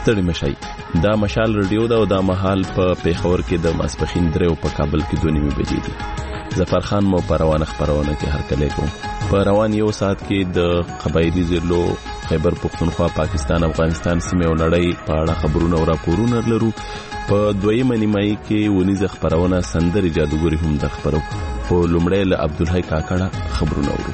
ستړي مشي. دا مشال رادیو دا او دا مهال په پیښور کې د ماسپخین 3 او په کابل کې 2 بجې دي. ظفر خان مو په روانه خبرونه کې هرکلی کوم. په روان یو ساعت کې د قبایلی ضلعو خیبر پختونخوا، پاکستان، افغانستان سیمه او نړۍ په اړه خبرونه او راپورونه لرو. په دویمه نیمایي کې ونیزه خبرونه سندري جادوګری هم د خبرو. په لومړی له عبدالحی کاکړه خبرونه ورو.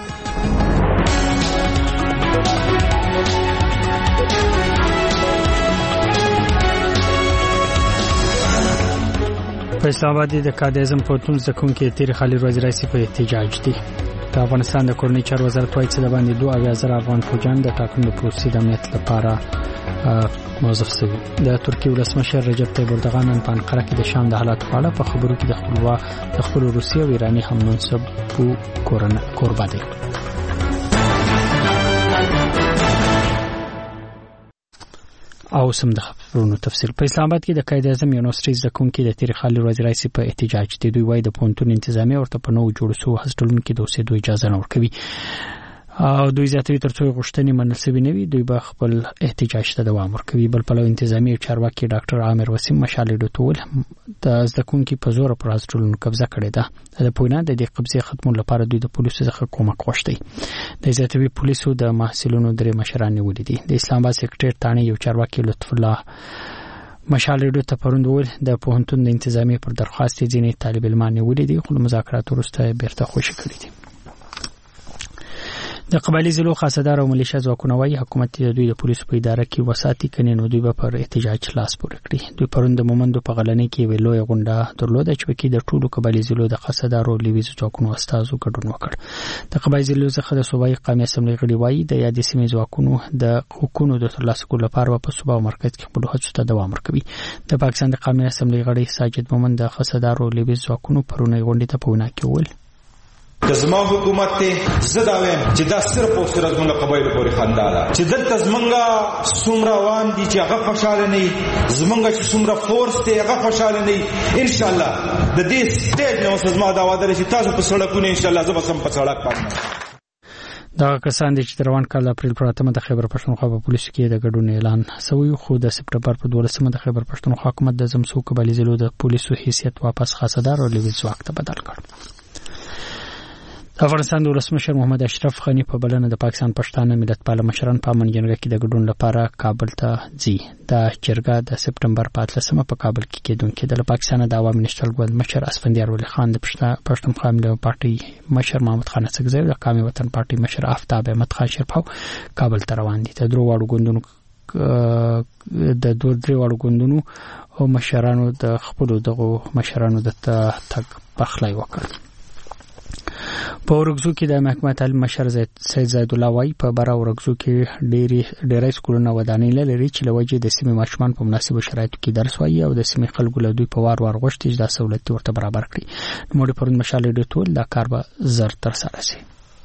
په اسلام آباد د قائد اعظم پوهنتون زده کوونکي تیر خالي ورځ راځي په احتجاج دي. د افغانستان د کورنۍ چارو وزارت وايي چې د باندې 2,000 افغان فوجان د ټاکنو پروسې د امنیت لپاره موظف شوي. د ترکیې ولسمشر رجب طیب اردوغان نن په انقره کې د شام د حالاتو په اړه په خبرو کې د خپل روسي او ایراني هم منسوبو کوربه دی. او سم د خبرونو تفصیل. په اسلام آباد کې د قائد اعظم یونیورسيټي زده کوونکي د تیر خالي ورځ راځي په احتجاج دي. دوی وايي د پونتون انتظامیه ورته په نو جوړ شو هسټلونو کې د اوسېدو اجازه نه ورکوي او دوی زیاتوي ترڅو غوښتنې منل شوي نه وي. دوی به خپل احتجاج ته دوام ورکوي. بل پلو انتظامی چارواکي ډاکټر عامر وسیم مشالې ډوتول د زده کوونکي په زور پر هسټلونو قبضه کړې ده. د پوینا د دې قبضې ختمولو لپاره دوی د پولیسو څخه کومک غوښتي. د زیاتوي پولیسو د محصلونو درې مشران نیولې دي. د اسلام آباد سکرټری تانی یو چارواکي لطف الله مشالې ډوت پروند ول د پوهنتون د انتظامی پر درخواست ځینې طالب علمان نیولې دي خو مذاکرات وروسته بیرته خوشی کړې دي. د قبایلی ضلعو خاصدار او ملیشیا ځواکونه وايي حکومت د دوی د پولیسو په اداره کې وساتي کني نو دوی به پر احتجاج لاس پورې کړي. دوی پروند د مومندو په غلنۍ کې ویلوې غونډه درلوده چې پکې د ټولو قبایلی ضلعو د خاصدار او لیویز ځواکونو استازو ګډون وکړ. د قبایلی ضلعو څخه د صوبایي قومي اسمبلی غړي وايي د یادې سیمې ځواکونو د حقوقو د ترلاسه کولو لپاره په صوبا او مرکز کې خپل هڅو ته دوام ورکوي. د پاکستان د قومي اسمبلی غړي ساجد مومند د خاصدار او لیویز ځواکونو پرونی غونډه ته په وینا کې وویل د زما حکومت ته زدا وایم چې دا صرف او صرف زموږ قبایل پورې خانداله چې دلته زمونږ څومره وان دي چې هغه خوشاله نه زمونږ چې څومره فورس ته هغه خوشاله نه ان شاء الله د دې سټیج نو زما دا وعده لري چې تاسو په سړکونو ان شاء الله زه به سم په سړک پاتم. دا کسان چې روان کال اپریل پر 8 د خیبر پښتونخوا په پولیسو کې د ګډون اعلان شوی خو د سپټمبر په 12 د خیبر پښتونخوا حکومت د زمسو قبایلی ضلعو د پولیسو حیثیت واپس خاصدار او لیویز ځواک ته بدل کړ. افغانستان د ولسمشر محمد اشرف غنی په بلنه د پاکستان پښتانه ملت پال مشران په امن جرګه کې د ګډون لپاره کابل ته ځي. د جرګه د سپټمبر په 13 په کابل کې کېدونکې د پاکستان د عوامي نشټل ګوند مشر اسفندیار ولی خان د پښتونخوا ملي پارټي مشر محمد خان اسکزی د قومي وطن پارټي مشر آفتاب احمد خان شرپاو کابل ته روان دي. د درو واړو ګوندونو او مشرانو د خپل دغه مشرانو د تګ پخلای وکړ. په ورغزو کې د محکمه تعلیم مشر سید زید الله وايي په بارا ورغزو کې ډېری سکولونه ودانۍ لري چې لوجه د سیمې ماشومان په مناسبو شرایطو کې درس وایي او د سیمې خلکو له دوی په وار غوښتي چې دا سہولت ورته برابر کړي. نو موږ پرون مشالې ډټول دا کار به زر تر سره شي.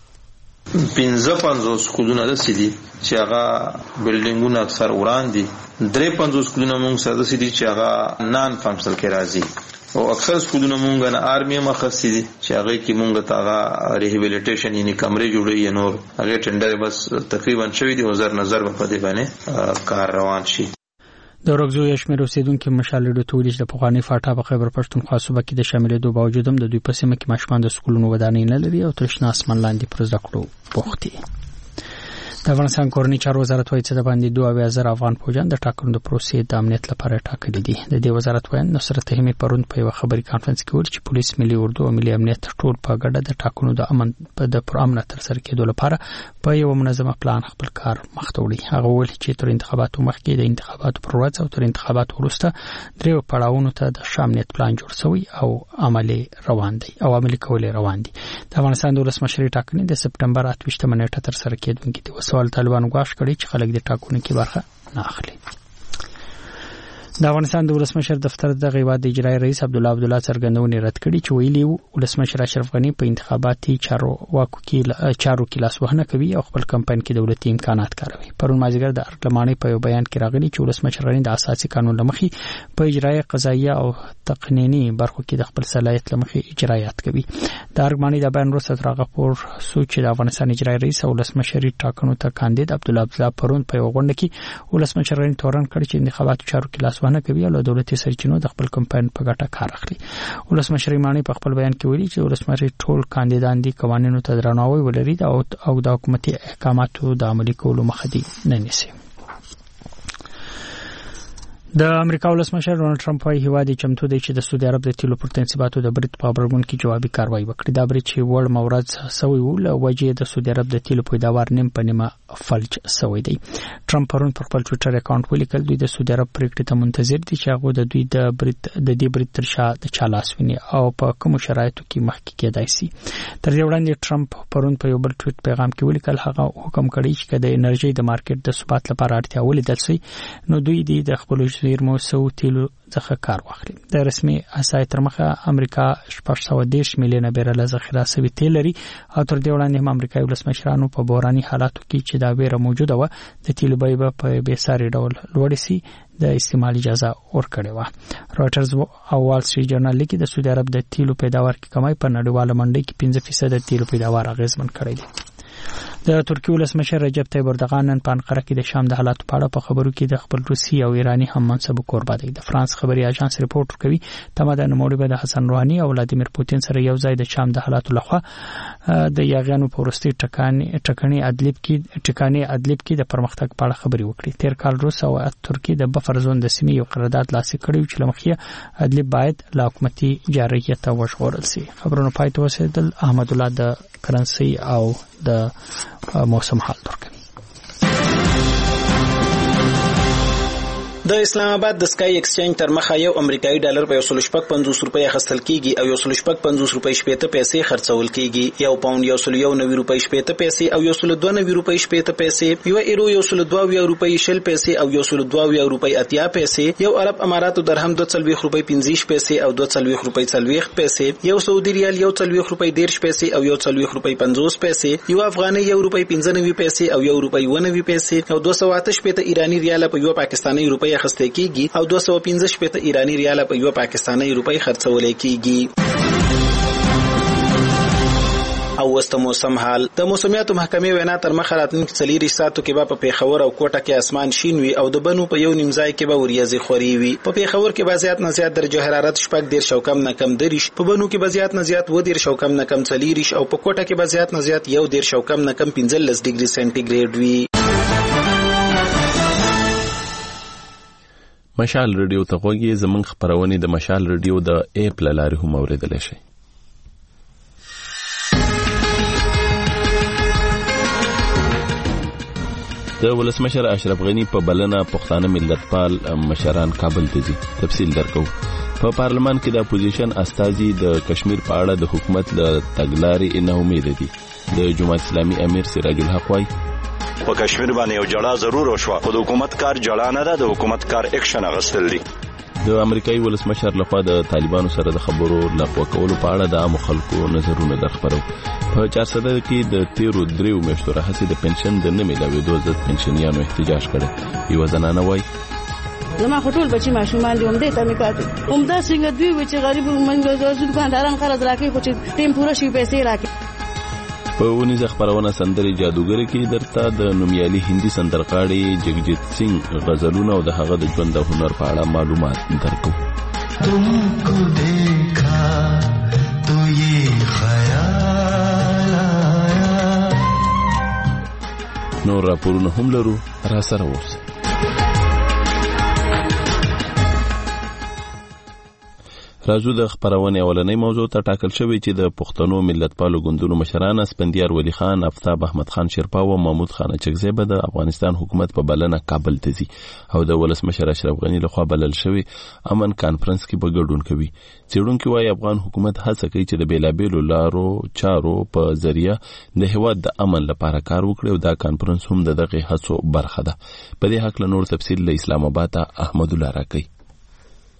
55 سکولونه د سيدي چې هغه بلډینګونه اکثر وړاندې 53 سکولونه موږ ساده سيدي چې هغه نان فنکشنل کې راځي او اکثر سکولونه مونږ نه آرمي مخصص دي چې هغه کې مونږ ته هغه ریهابیلیټیشن یعنی کمرې جوړي نور هغه ټندر بس تقریبا شوی دی وزیر نظر په دې باندې کار روان شي. د ورغزو یشمیر اوسیدونکو مشالې ډوتولیش د پخوانی فاټا په خیبر پښتونخوا صوبه کې د شاملېدو باوجود هم د دوی په سیمه کې ماشومان د سکولونو ودانۍ نه لري او ترشنا اسمان لاندې پر زده کړو بوختي. د افغانستان کورنۍ چارو وزارت وايي چې د باندې 2,000 افغان فوجان د ټاکنو د پروسې د امنیت لپاره ټاکلي دي. د دې وزارت وایي نصرت رحیمي پرون په یو خبري کانفرنس کې ویل چې پولیس ملي اردو او ملي امنیت ټول په ګډه د ټاکنو د امن په د پر امن تر سره کېدو لپاره په یو منظمه پلان خپل کار مخ ته وړي. هغه ویل چې تر انتخاباتو مخکې د انتخاباتو پر ورځ او تر انتخاباتو وروسته درې پړاوونو ته د امنیت پلان جوړ شوی او عملي روان دي او عملي کول روان دي. د افغانستان د ولسمشر ټاکنې د سپټمبر 28 نیټه تر سره کېدونکې دي. وسوال طالبان غواړي چې خلک د ټاکنو کې برخه نه اخلي. د افغانستان د ولسمشر دفتر د غیبات د اجرایي رئیس عبدالله څرګندونې رد کړې چې ویلي ولسمشر اشرف غنی په انتخاباتي چارو کې لاسوهنه کوي او خپل کمپاین کې دولتي امکانات کاروي. پرون مازیګر د ارګلمانۍ په یو بیان کې راغلي چې ولسمشر غنی د اساسي قانون لمخې په اجرایي قضایي او تقنینی برخو کې د خپل صلاحیت لمخې اجرایات کوي. د ارګلمانۍ د بیان وروسته راغپور سوچ د افغانستان اجرایي رئیس او ولسمشري ټاکنو ته کاندید عبدالله پرون په یو غونډه کې ولسمشر غنی تورن کړ چې انتخاباتي چارو کې لاسوهنه کوي او دولتي سرچینو د خپل کمپاین په ګټه کار اخلي. ولسمشر مانی په خپل بیان کې ویلي چې ولسمشر ټول کاندیدان دي قوانینو ته درناوی ولري او د حکومتي احکاماتو د عملي کولو مخه دي نه نیسي. د امریکا ولسمشر ډونالد ټرمپ وايي هیواد چمتو دی چې د سعودي عرب د تیلو پر تنصیباتو د برید په خبرګون کې جوابي کاروایی وکړي. دا برید چې وړ مورز سوی ول وجه د سعودي عرب د تیلو پیداوار نیم په نیمه فلج سوی دی. ټرمپ پرون پر خپل ټوئیټر اکاونټ ولیکل دوی د سعودي عرب پریکړې ته منتظر دي چې هغه د دوی د دې برید تر شا د چالاس ویني او په کوم شرایطو کې مخکې کېدای شي. تر دې وړاندې ټرمپ پرون په یو بل ټویټ پیغام کې ولیکل هغه حکم کړی چې د انرژي د مارکیټ د ثبات لپاره اړتیا ولیدل شي نو دوی د خپل زیرمو تیلو څخه کار واخلي. د رسمي احصایې تر مخه امریکا 410 میلیونه بیرل ذخیره شوی تیل لري او تر دې وړاندې هم امریکایي ولسمشرانو په بحراني حالاتو کې چې دا ویره موجوده و د تیلو بیه په بېساري ډول لوړ شي د استعمال اجازه ورکړې و. رويټرز او وال سټریټ جورنال لیکي د سعودي عرب د تیلو پیداوار کې کمای په نړیواله منډي کې 5% د تیلو پیداوار اغیزمن کړی دی. د ترکیې ولسمشر رجب طیب اردوغان نن په انقره کې د شام د حالاتو په اړه په خبرو کې د خپل روسي او ایرانی هم منصبو کوربه دی. د فرانس خبري اژانس رپورټ کوي تماده نوموړي به د حسن روحاني او ولادیمیر پوتین سره یو ځای د شام د حالاتو لخوا د یاغیانو په ورستي ټکانې ادلب کې د پرمختګ په اړه خبري وکړي. تیر کال روس او ترکیه د بفر زون د سیمې یو قرارداد لاسلیک کړی چې لمخې ادلب باید له حکومتي جارحیت وژغورل شي. خبرونه پای ته ورسېدل. احمد الله د کرنسي او د موسم حال درکوي. د اسلام آباد د سکای ایکسچینج تر مخه یو امریکایي ډالر په 150 روپۍ اخیستل کیږي او 150 روپۍ شپېته پیسې خرڅول کیږي. یو پاوند 190 روپۍ شپېته پیسې او 192 روپۍ شپېته پیسې، یو ایرو 122 روپۍ شل پیسې او 122 روپۍ اتیا پیسې، یو عرب اماراتو درهم 240 روپۍ 50 پیسې او 240 روپۍ 40 پیسې، یو سعودي ریال 140 روپۍ 10 پیسې او 140 روپۍ 50 پیسې، یو افغاني 1 روپۍ 95 پیسې او 1 روپۍ 90 پیسې او 288 ایرانی ریال په یو پاکستاني روپۍ اخیستل کیږي او 215 ایرانی ریال په یو پاکستاني روپۍ خرڅول کیږي. او وسط موسم حال. د موسمیاتو محکمې وینا تر مخه راتلونکي 4 ساعتو کې په پیښور او کوټه کې اسمان شین وي او د بنو په یو نیمځای کې به وریځې خوري وي. په پیښور کې به زیات نه زیات درجه حرارت 10 کم نه کم 10، په بنو کې به زیات نه زیات 10 کم نه کم 40 او په کوټه کې به زیات نه زیات 10 کم نه کم 15 ډیګري سنټیګریډ وي. مشال رادیو ته غوږی زمونږ خبرونه د مشال رادیو د اپ لارې هم اوریدل شي. د ولسمشر اشرف غنی په بلنه پښتانه ملتپال مشران کابل ته ځي. تفصیل درکو. په پارلمان کې د اپوزیشن استازي د کشمیر په اړه د حکومت له تګلارې نه امید دي. د جماعت اسلامي امیر سراج الحق وايي په کشمیر باندې یو جړه ضرور وشو، خو د حکومت کار جړه نه ده، د حکومت کار اکشن غستل دي. د امریکایي ولسمشر لخوا د طالبانو سره د خبرو لغوه کولو په اړه د عام خلکو نظرونه درخبرو. په 400 کې د 13 میاشتو راهیسې د پنشن د نه ملاوېدو ضد پنشنیانو احتجاج کړی. یو زنانه وایي زما خټول بچی ماشومان دي همدې ته میکاتو همدا څنګه دوی چې غریب منګو د دکانداران قرض راکې خو چې ټیم پوره شي پیسې راکې. په ونیزه خبرونه سندري جادوګری کې درته د نومیالي هندي سندرغاړي جگجیت سنگ غزلونه او د هغه د ژوند او هنر په اړه معلومات درکو. तुमको देखा तो ये ख्याल आया. نور راپورونه هم لرو، را سره اوسئ. راځو د خبرونه اولنۍ موضوع ته ټاکل شوی چې د پښتنو ملتپالو ګوندونو مشران اسپندیار ولی خان، آفتاب احمد خان شیرپا او محمود خان چکزی به د افغانستان حکومت په بلنه کابل ته ځي او د ولسمشر اشرف غنی لخوا بلل شوی امن کانفرنس کې به ګډون کوي. څېړونکو وايي افغان حکومت هڅه کوي چې د بیلابېلو لارو چارو په ذریعہ د هیواد د امن لپاره کار وکړي او دا کانفرنس هم دغه هڅو برخه ده. په دې حق له نور تفصیل له اسلام آباد احمد الله راکړي.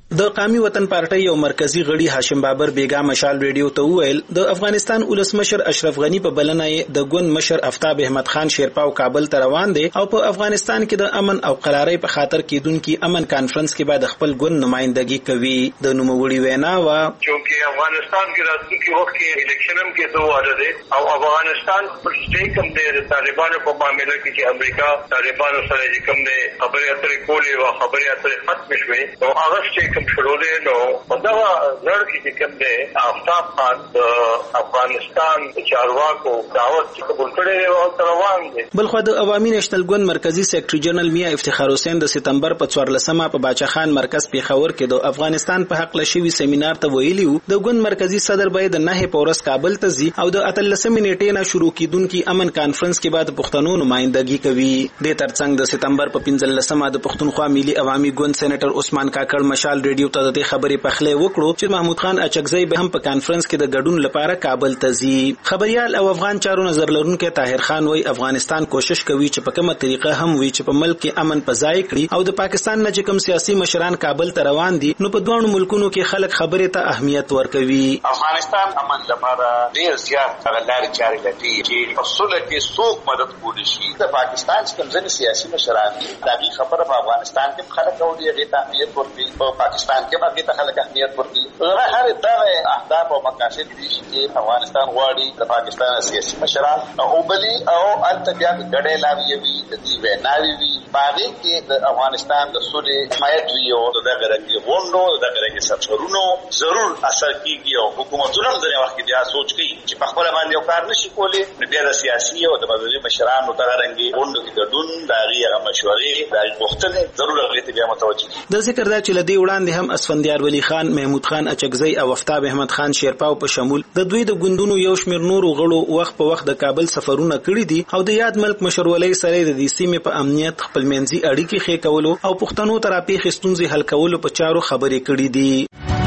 د قومي وطن پارټي یو مرکزی غړي هاشم بابر بیگا مشال ریډیو ته وویل د افغانستان ولسمشر اشرف غنی په بلنه د ګوند مشر آفتاب احمد خان شیرپا او کابل ته روان دي او په افغانستان کې د امن او قرارۍ په خاطر کېدونکو امن کانفرنس کې بعد خپل ګوند نمائندګي کوي د نوموړي وینا وا چې افغانستان کې راتلونکي وخت کې الیکشن هم کې دوه واده دي او افغانستان پر سټیک هم د طالبانو په معاملې کې چې امریکا طالبانو سره چې کوم دي خبرې اترې کولې او خبرې اترې ختم شوې او هغه سټیک شروع نو په دا لړ کې کوم دی آفتاب خان د افغانستان چارواکو دعوت قبول کړی او روان دي. بلخو د عوامي نېشنل ګوند مرکزی سیکریټری جنرال میا افتخار حسین د سپتمبر په 14مه په باچا خان مرکز پیښور کې د افغانستان په حق لشي سیمینار ته ویلیو د ګوند مرکزی صدر باید د 9 پورس کابل ته ځي او د 13 نیټې نه شروع کیدونکو امن کانفرنس کې بعد پښتنو نمائندګي کوي. د ترڅنګ د سپتمبر په 15مه د پښتونخوا ملي عوامي ګوند سېنیټر عثمان کاکړ مشال ریډیو ته د خبرې پخلې وکړو چې محمود خان اچکزی به هم په کانفرنس کې د ګډون لپاره کابل ته ځي. خبريال او افغان چارو نظر لرونکو طاهر خان وای افغانستان کوشش کوي چې په کومه طریقه هم وي چې په ملک کې امن پځای کړي او د پاکستان نه چې کوم سیاسي مشران کابل ته روان دي نو په دوه ملکونو کې خلک خبرې ته اهمیت ورکوي. افغانستان امن لپاره ډیر زیات لارې چارې لټي چې په صلح کې څوک مدد کولی شي. د پاکستان چې کوم ځینې سیاسي مشران دي دا خبره په افغانستان کې خلک او دې ته اهمیت ورکوي په پاکستان کې باندې ته خلک اهمیت ورکوي. هر دغه اهداف او مقاصد دي چې افغانستان غواړي د پاکستان سیاسي مشران او بلی او التبیات ګډه لاوي وي د دې ویناوي وي باندې کې د افغانستان د صلح حمایت وي او دغه رنګي غونډو دغه رنګي سفرونو ضرور اثر کیږي او حکومتونه هم د وخت کې دا سوچ کوي چې په خپل باندې یو کار نشي کولی بیا د سیاسي او د مدني مشرانو دغه رنګي غونډو کې ګډون د هغه مشورې د غوښتنې ضرور غوښتي بیا متوجه. د ذکر دا چې لدی وړاندې هم اسفندیار ولی خان محمود خان اچکزی او آفتاب احمد خان شیرپاو په شمول د دوی د ګوندونو یو شمېر نورو غړو وخت په وخت د کابل سفرونه کړي دي او د یاد ملک مشرولۍ سره د دې سیمې په امنیت خپلمنځي اړیکې ښې کولو او پښتنو ترافیق ستونزې حل کولو په چارو خبرې کړي دي.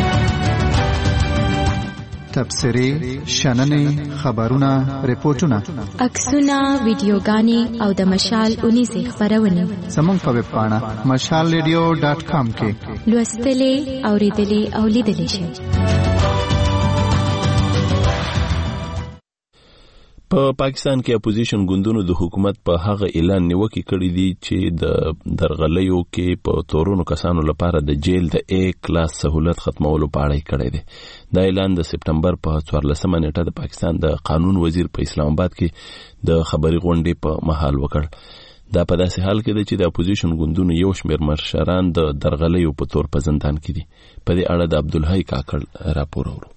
تبصرې، شننې، خبرونه، ریپورتونه، عکسونه، ویډیوګانې او د مشال 19 خبرونه زموږ په ویب پاڼه mashalradio.com کې لوستلې، اوریدلې او لیدلې شئ. په پاکستان کې اپوزیشن ګوندونو د حکومت په هغه اعلان نیوکه کړې دي چې د درغلیو کې په تورونو کسانو لپاره د جیل د A کلاس سہولت ختمولو په اړه کړی دی. دا اعلان د سپتمبر په 14مه نیټه د پاکستان د قانون وزیر په اسلام آباد کې د خبري غونډې په محل وکړ. دا په داسې حال کې دی چې د اپوزیشن ګوندونو یو شمېر مشران د درغلیو په تور په زندان کې دي. په دې اړه د عبدالحی کاکړ راپور اورو.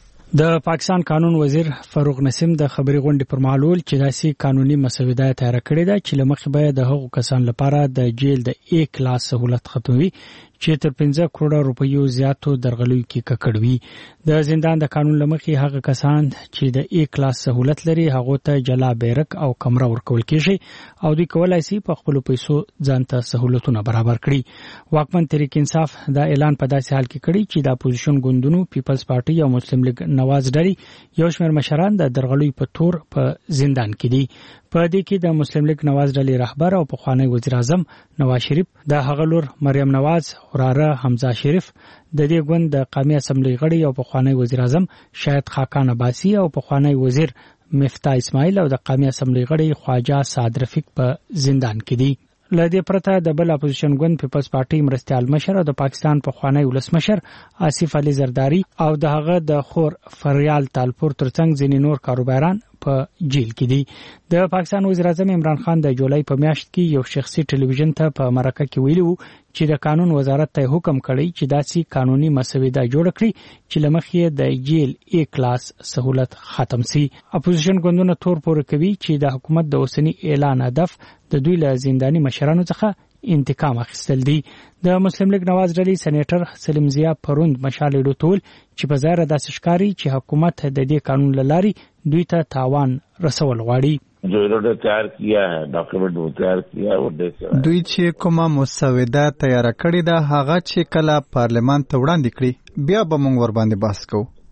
د پاکستان قانون وزیر فاروق نسیم د خبري غونډې پر مهال ویل چې داسې قانوني مسوده تیار کړې ده چې لمخې باید د هغو کسان لپاره د جیل د A کلاس سہولت ختموي چې تر 15 کروڑ روپیو زیاتو درغلیو کې ککړوي. د زندان د قانون لمخې هغه کسان چې د A کلاس سہولت لري هغه ته جلا بیرک او کمره ورکول کیږي او دوی کولای شي په خپل پیسو ځانته سہولتونه برابر کړي. واکمن تحریک انصاف دا اعلان په داسې حال کې کړی چې د اپوزیشن ګوندونو پیپلز پارټي او مسلم لیگ نواز ډلې یو شمېر مشران د درغلیو په تور په زندان کې دي. په دې کې د مسلم لیگ نواز ډلې رهبر او پخوانی وزیر اعظم نواز شریف، د هغه لور مریم نواز، وراره حمزه شریف، د دې ګوند د قومي اسمبلی غړي او پخوانی وزیر اعظم شاهد خاقان عباسی او پخوانی وزیر مفتاح اسماعیل او د قومي اسمبلی غړي خواجه سعد رفیق په زندان کې دي. لدې پرته د بل اپوزیشن ګوند پیپلز پارټي مرستیال مشر او د پاکستان پخوانی ولسمشر آصف علي زرداری او د هغه د خور فریال تالپور ترڅنګ ځینې نور کاروباران په جیل کې دي. د پاکستان وزیر اعظم عمران خان د جولای په میاشت کې یو شخصي ټلویزیون ته په مرکه کې ویلو چې د قانون وزارت ته حکم کړی چې داسې قانوني مسوده جوړ کړي چې لمخې د جیل A کلاس سہولت ختم سي. اپوزیشن ګوندونه تور پورې کوي چې د حکومت د اوسنی اعلان هدف د دوی له زنداني مشرانو څخه انتقام اخیستل دي. د مسلم لیگ نواز ډلې سېنیټر سلیم ضیا پروند مشال ډوټول چې په ظاهر داسې ښکاري چې حکومت د دې قانون لاري دوی ته تاوان رسول غواړي. जो इन्होंने तैयार किया है डॉक्यूमेंट वो तैयार किया है वो देख دوی چې کومه مسوده تیار کړې ده هغه چې کله پارلمان ته وړاندې کړي بیا به موږ ور باندې بحث کوو.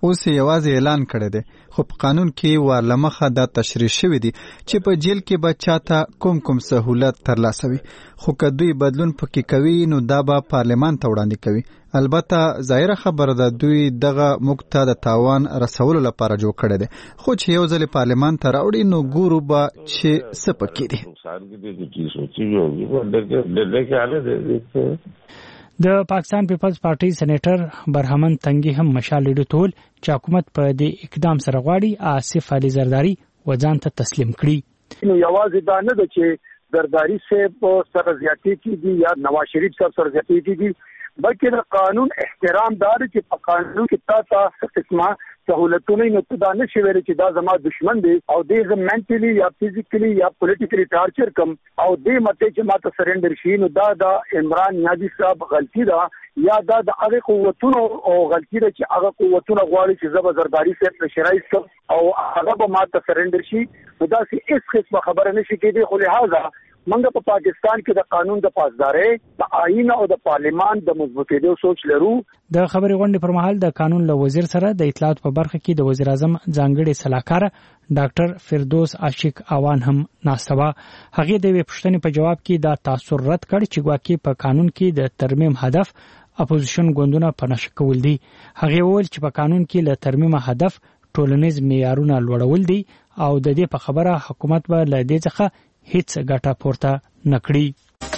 اوس یوازې اعلان کړی دی، خو په قانون کې ورلمخه دا تشریح شوی دی چې په جیل کې به چاته کوم سہولت ترلاسه وي، خو که دوی بدلون پکې کوي نو دا به پارلمان ته وړاندې کوي. البته ظاهره خبره ده دوی دغه موږ ته د تاوان رسولو لپاره جوړ کړی دی، خو چې یو ځل پارلمان ته راوړي نو ګورو به چې څه پکې دي. د پاکستان پیپلز پارټي سېنیټر برهمن تنگي هم مشال ډټول چې حکومت په دې اقدام سره غواړي آصف علي زرداری وځان ته تسلیم کړي. نو یوازې دا نه ده چې زرداری صاحب سره زیاتی کیږي یا نواز شریف صاحب سره زیاتی کیږي، بلکې د قانون احترام دار چې په قانون کې تاسو قسمه سہولتونه نه تدا نشي ویل چې دا زما دشمن دی او دې منټلی یا فزیکلی یا پولیټیکلی ټارچر کم او دې مته چې ماته سرندر شي نو دا د عمران نیازی صاحب غلطی ده یا دا د هغه قوتونو او غلطی ده چې هغه قوتونه غواړي چې زبر زرداری صاحب شرایط او هغه به ماته سرندر شي نو دا سي هیڅ قسمه خبره نشي کېدی. خو لہذا منګه په پاکستان کې د قانون د پاسدارۍ د آئین او د پارلیمان د مضبوطېدو سوچ لرو. د خبرې غونډې پر مهال د قانون له وزیر سره د اطلاعات په برخه کې د وزیر اعظم ځانګړي سلاکار ډاکټر فردوس عاشق اوان هم ناستوه. هغه د پښتنې په جواب کې دا تاثر رد کړ چې ګواکې په قانون کې د ترمیم هدف اپوزیشن ګوندونه پنځ کول دي. هغه وویل چې په قانون کې له ترمیم هدف ټولنیز معیارونه لوړول دي او د دې په خبره حکومت به له دې څخه هیڅ ګټه پورته نکړي.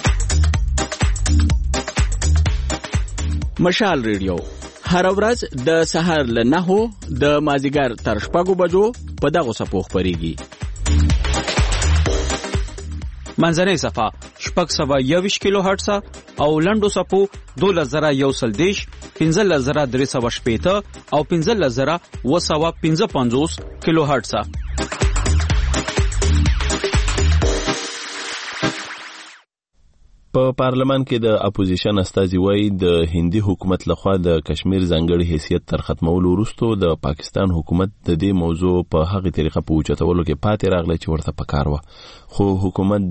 مشال ریډیو هر ورځ د سحر له 9 د مازیګر تر 6 بجو په دغه صفو خبريږي. منځنۍ صفه 621 کیلو هرتز او لنډو صفو 2110 15380 او 15255 کیلو هرتز. په پارلمان کې د اپوزیشن استازي وایي د هندي حکومت لخوا د کشمیر ځانګړي حیثیت تر ختمولو وروسته د پاکستان حکومت د دې موضوع په هغه طریقه په اوچتولو کې پاتې راغلی چې ورته پکار و، خو حکومت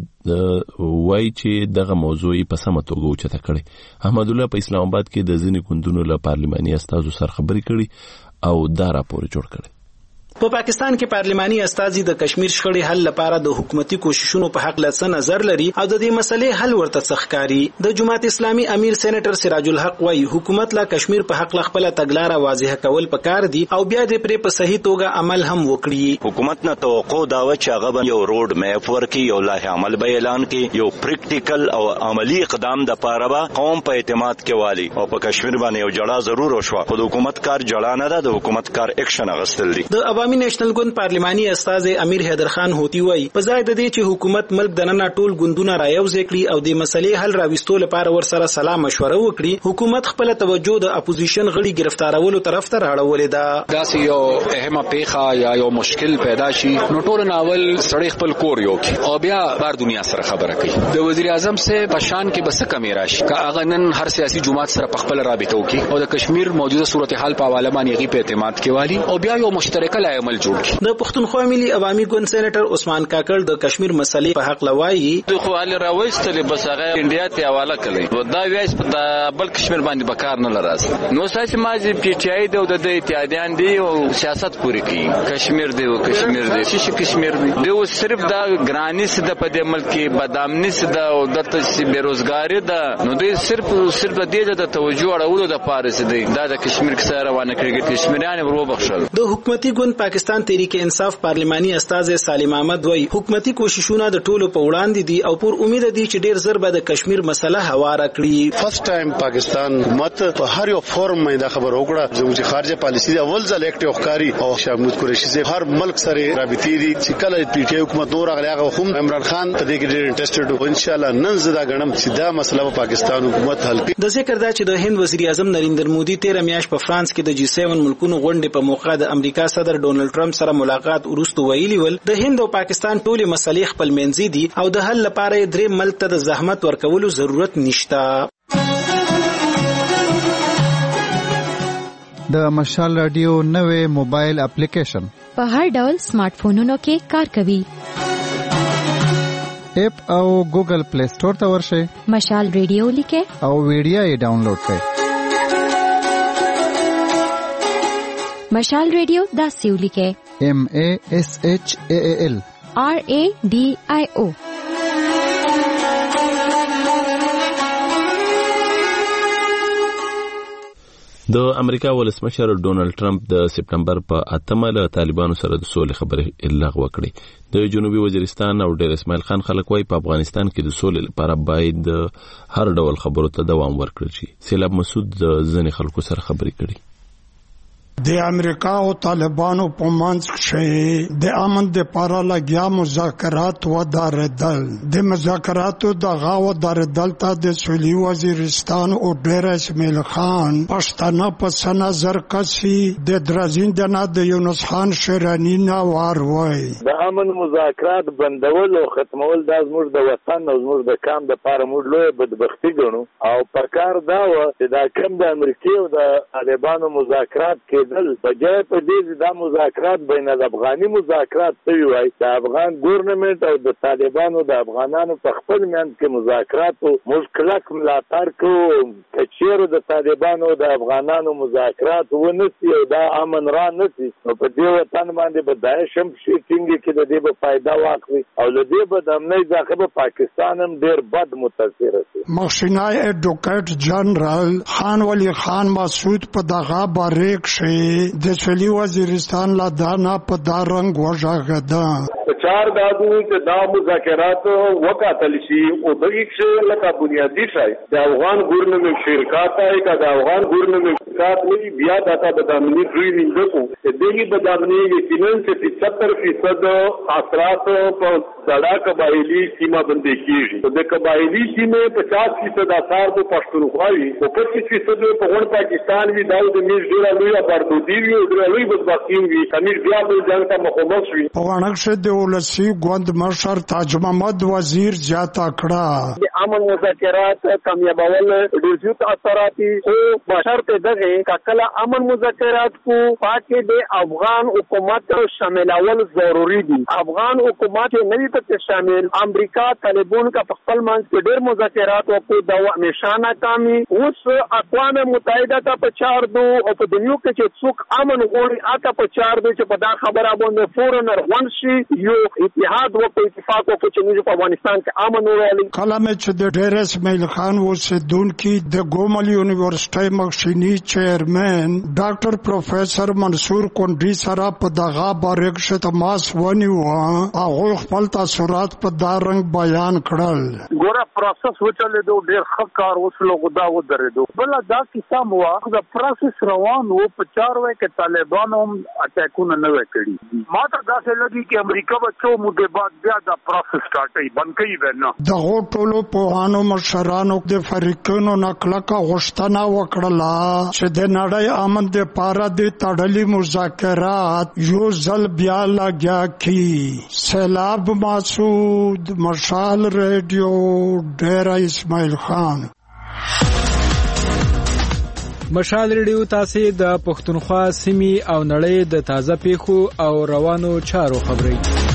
وایي چې دغه موضوع په سمه توګه اوچته کړي. احمد الله په اسلام آباد کې د ځینې ګوندونو له پارلماني استازو سره خبرې کړي او دا راپور جوړ کړي. په پاکستان کې پارلماني استازي د کشمیر شخړې حل لپاره د حکومتي کوششونو په حق له نظر لري او د دې مسلې حل ورته څخکاري. د جماعت اسلامي امیر سېنیټر سراج الحق وايي حکومت لا کشمیر په حق خپل تګلارې واضح کول پکار دي او بیا دې پرې په صحیح توګه عمل هم وکړي. حکومت نه توقع دا و چې هغه یو روډ میپ ورکړي، یو لایحه عمل به اعلان کړي، یو پریکټیکل او عملی اقدام د پاره قوم په اعتماد کې والی او په کشمیر باندې یو جړه ضرور وشو. خو د حکومت کار جړه نه ده، د حکومت کار اکشن اغستل دي. د عوامي نېشنل ګوند پارلماني استاد امیر حیدر خان هوتی وای په ځای د دې چې حکومت ملک دننه ټول ګوندونه رايوځي کړي او د مسلې حل راوستو لپاره ورسره سلا مشوره وکړي، حکومت خپل توجه د اپوزیشن غړي گرفتارولو طرف ته راړولې ده. دا یو اهمه پیخه یا یو مشکل پیدا شي نو ټول ناول سړی خپل کور یو کی او بیا بار دنیا سره خبره کوي. د وزیر اعظم سه پشان کې بس کمی راشي که هغه نن هر سیاسي جماعت سره په خپل رابطه وکي او د کشمیر موجوده صورتحال په حواله باندې غي په اعتماد کې والی او بیا یو مشترکه عمل جوړ کړي. د پښتونخوا ملي عوامي ګوند سېنیټر عثمان کاکړ د کشمیر مسلې په حق لوایي د خو علي راوستل بس هغه انډیا ته حواله کړي دا وایي په بل کشمیر باندې بکار نه لراځي. نو ساسي ماجی پی ټی آی د اتحادیان دی او سیاست پوری کوي. کشمیر دی او کشمیر دی چې کشمیر دی د صرف دا ګرانی سده په دې ملک کې بدامنی سده او دته سی بیروزګاری ده نو دوی صرف دې د توجه اړولو د پارس دی دا د کشمیر کې سره روانه کړي کشمیریان ورو بخښل. د حکومتي ګوند پاکستان تحریک انصاف پارلماني استاد سالم احمد وای حکومتي کوششونه د ټولو په وړاندې دي او پر امید دي چې ډیر زر به د کشمیر مسله هواره کړي. فرست ټایم پاکستان حکومت په هر یو فورم باندې خبر وکړه چې خارجه پالیسی د اول ځل اکټیو ښکاری او شاه محمود قریشي سے هر ملک سره رابطې دي چې کله پی ټی آی حکومت نور غلیغه هم عمران خان په دې کې ډیر انټرېسټډ او ان شاء الله نن زدا غنم چې دا مسله په پاکستان حکومت حل کړي. د ذکر دا چې د هند وزیر اعظم نریندر مودي 13 میاشت په فرانس کې د G7 ملکونو غونډې په موقع د امریکا صدر ډونلډ ټرمپ سره ملاقات ورسته ویلي ول د هند او پاکستان ټولې مسلې خپل منځي دي او د حل لپاره درې ملک ته د زحمت ورکولو ضرورت نشته. د مشال رادیو نوې موبایل اپلیکیشن په هر ډول سمارټ فونونو کې کار کوي. اپ او ګوګل پلی سٹور ته ورشئ، مشال رادیو لیکه او ویډیو یې ډاونلوډ کړئ. مشال ریډیو دا سیولی کې MASHAAL RADIO. د امریکا ولسمشر ډونالد ټرمپ د سپټمبر په 8 له طالبانو سره د سولې خبرې لغوه کړې. د جنوبي وزیرستان او ډیر اسماعیل خان خلک وايي په افغانستان کې د سولې لپاره باید هر ډول خبرو ته دوام ورکړل شي. سیلاب مسعود د ځینې خلکو سره خبرې کړي. د امریکا او طالبانو په منځ کې د امن د لپاره لګیا مذاکرات ودارېدل. د مذاکراتو دغه ودارېدل ته د سویلي وزیرستان او ډیر اسماعیل خان پښتانه په نظر کسي د درازین دنا د یونس خان شیرانی نه وای. د امن مذاکرات بندول او ختمول د زموږ د وطن او زموږ د کام د لپاره موږ لوی بدبختی ګڼو او پرکار دا و چې دا کم د امریکا او د طالبانو مذاکرات کې بجای په دې دا مذاکرات بین الافغاني مذاکرات ته وایي د افغان ګورنمنت او د طالبانو د افغانانو په خپل منځ کې مذاکرات او مشکلات ملاتړ کوو. کچېر د طالبانو د افغانانو مذاکرات ونسي او دا امن را نسي نو په دې وطن باندې به داعش هم شي څنګه کې د دې په فائدہ واخلي او له دې به د امنیت ځخه په پاکستان هم ډېر بد متاثر شي. مخشنای ایڈوکیټ جنرال خان ولی خان مسعود په دغه باریک شي د سویلي وزیرستان لا دانا په دارنګ وژغدا چار دادو چې دا مذاکرات وکاتل شي او دغه څه لکه بنیادی شای د افغان ګورنمنت شرکت آی کا د افغان ګورنمنت شرکت نه بیا داتا بدامنی ټریننګ کو دغه بدامنی یقینا چې 70% اثرات په دړه قبایلی سیمه باندې کیږي د قبایلی سیمه 50% اثر په پښتونخوا وي او 25% په غون پاکستان وی دا د میز ډیره لوی بردودی وی او ډیره لوی بدبختی وی کمیر بیا د ځان ته مخامخ شي. په وانښت د ولسی ګوند مشر تاج محمد وزیر زیاته کړه د امن مذاکرات کامیابول ډیر زیات اثرات او بشرط دغه کله امن مذاکرات کو پاتې د افغان حکومت شاملول ضروری دي. افغان حکومت نه دي ته شامل امریکا طالبان کا خپل منځ کې ډیر مذاکرات او په دوا نشانه کامي اوس اقوام متحده ته په 4 دو او په دنیو کې چې څوک امن غوړي اته په 4 دو چې په دا خبره باندې فورن روان شي یو اتحاد او اتفاق او چې موږ په افغانستان کې امن ورالي. کلمه چې د ډیر اسماعیل خان اوسیدونکو د ګومل یونیورسيټي مخشینی چیرمن ډاکټر پروفیسور منصور کونډي سره په دغه باریک شتماس ونیو هغه خپل تاثرات په دارنګ بیان کړل. ګوره پروسس وچلې دوه ډیر ښه کار وسلو غدا و درېدو بل دا کیسه مو دا پروسس روان وو په 4 وای کې طالبانو اٹیکونه نه وکړي. ما ته دا څه لګي چې امریکا به څو موده بعد بیا دا پروسس سٹارټي بند کوي ورنه. د ټولو پوهانو مشرانو د فریقونو نکلکه غوښتنه وکړه چې د نړۍ امن د پاره د تړلې مذاکرات یو ځل بیا لګیا کی. سیلاب مسعود مشال ریډیو ډیر اسماعیل خان. مشال ریډیو تاسو د پښتونخوا سیمې او نړۍ د تازه پیښو او روانو چارو خبري.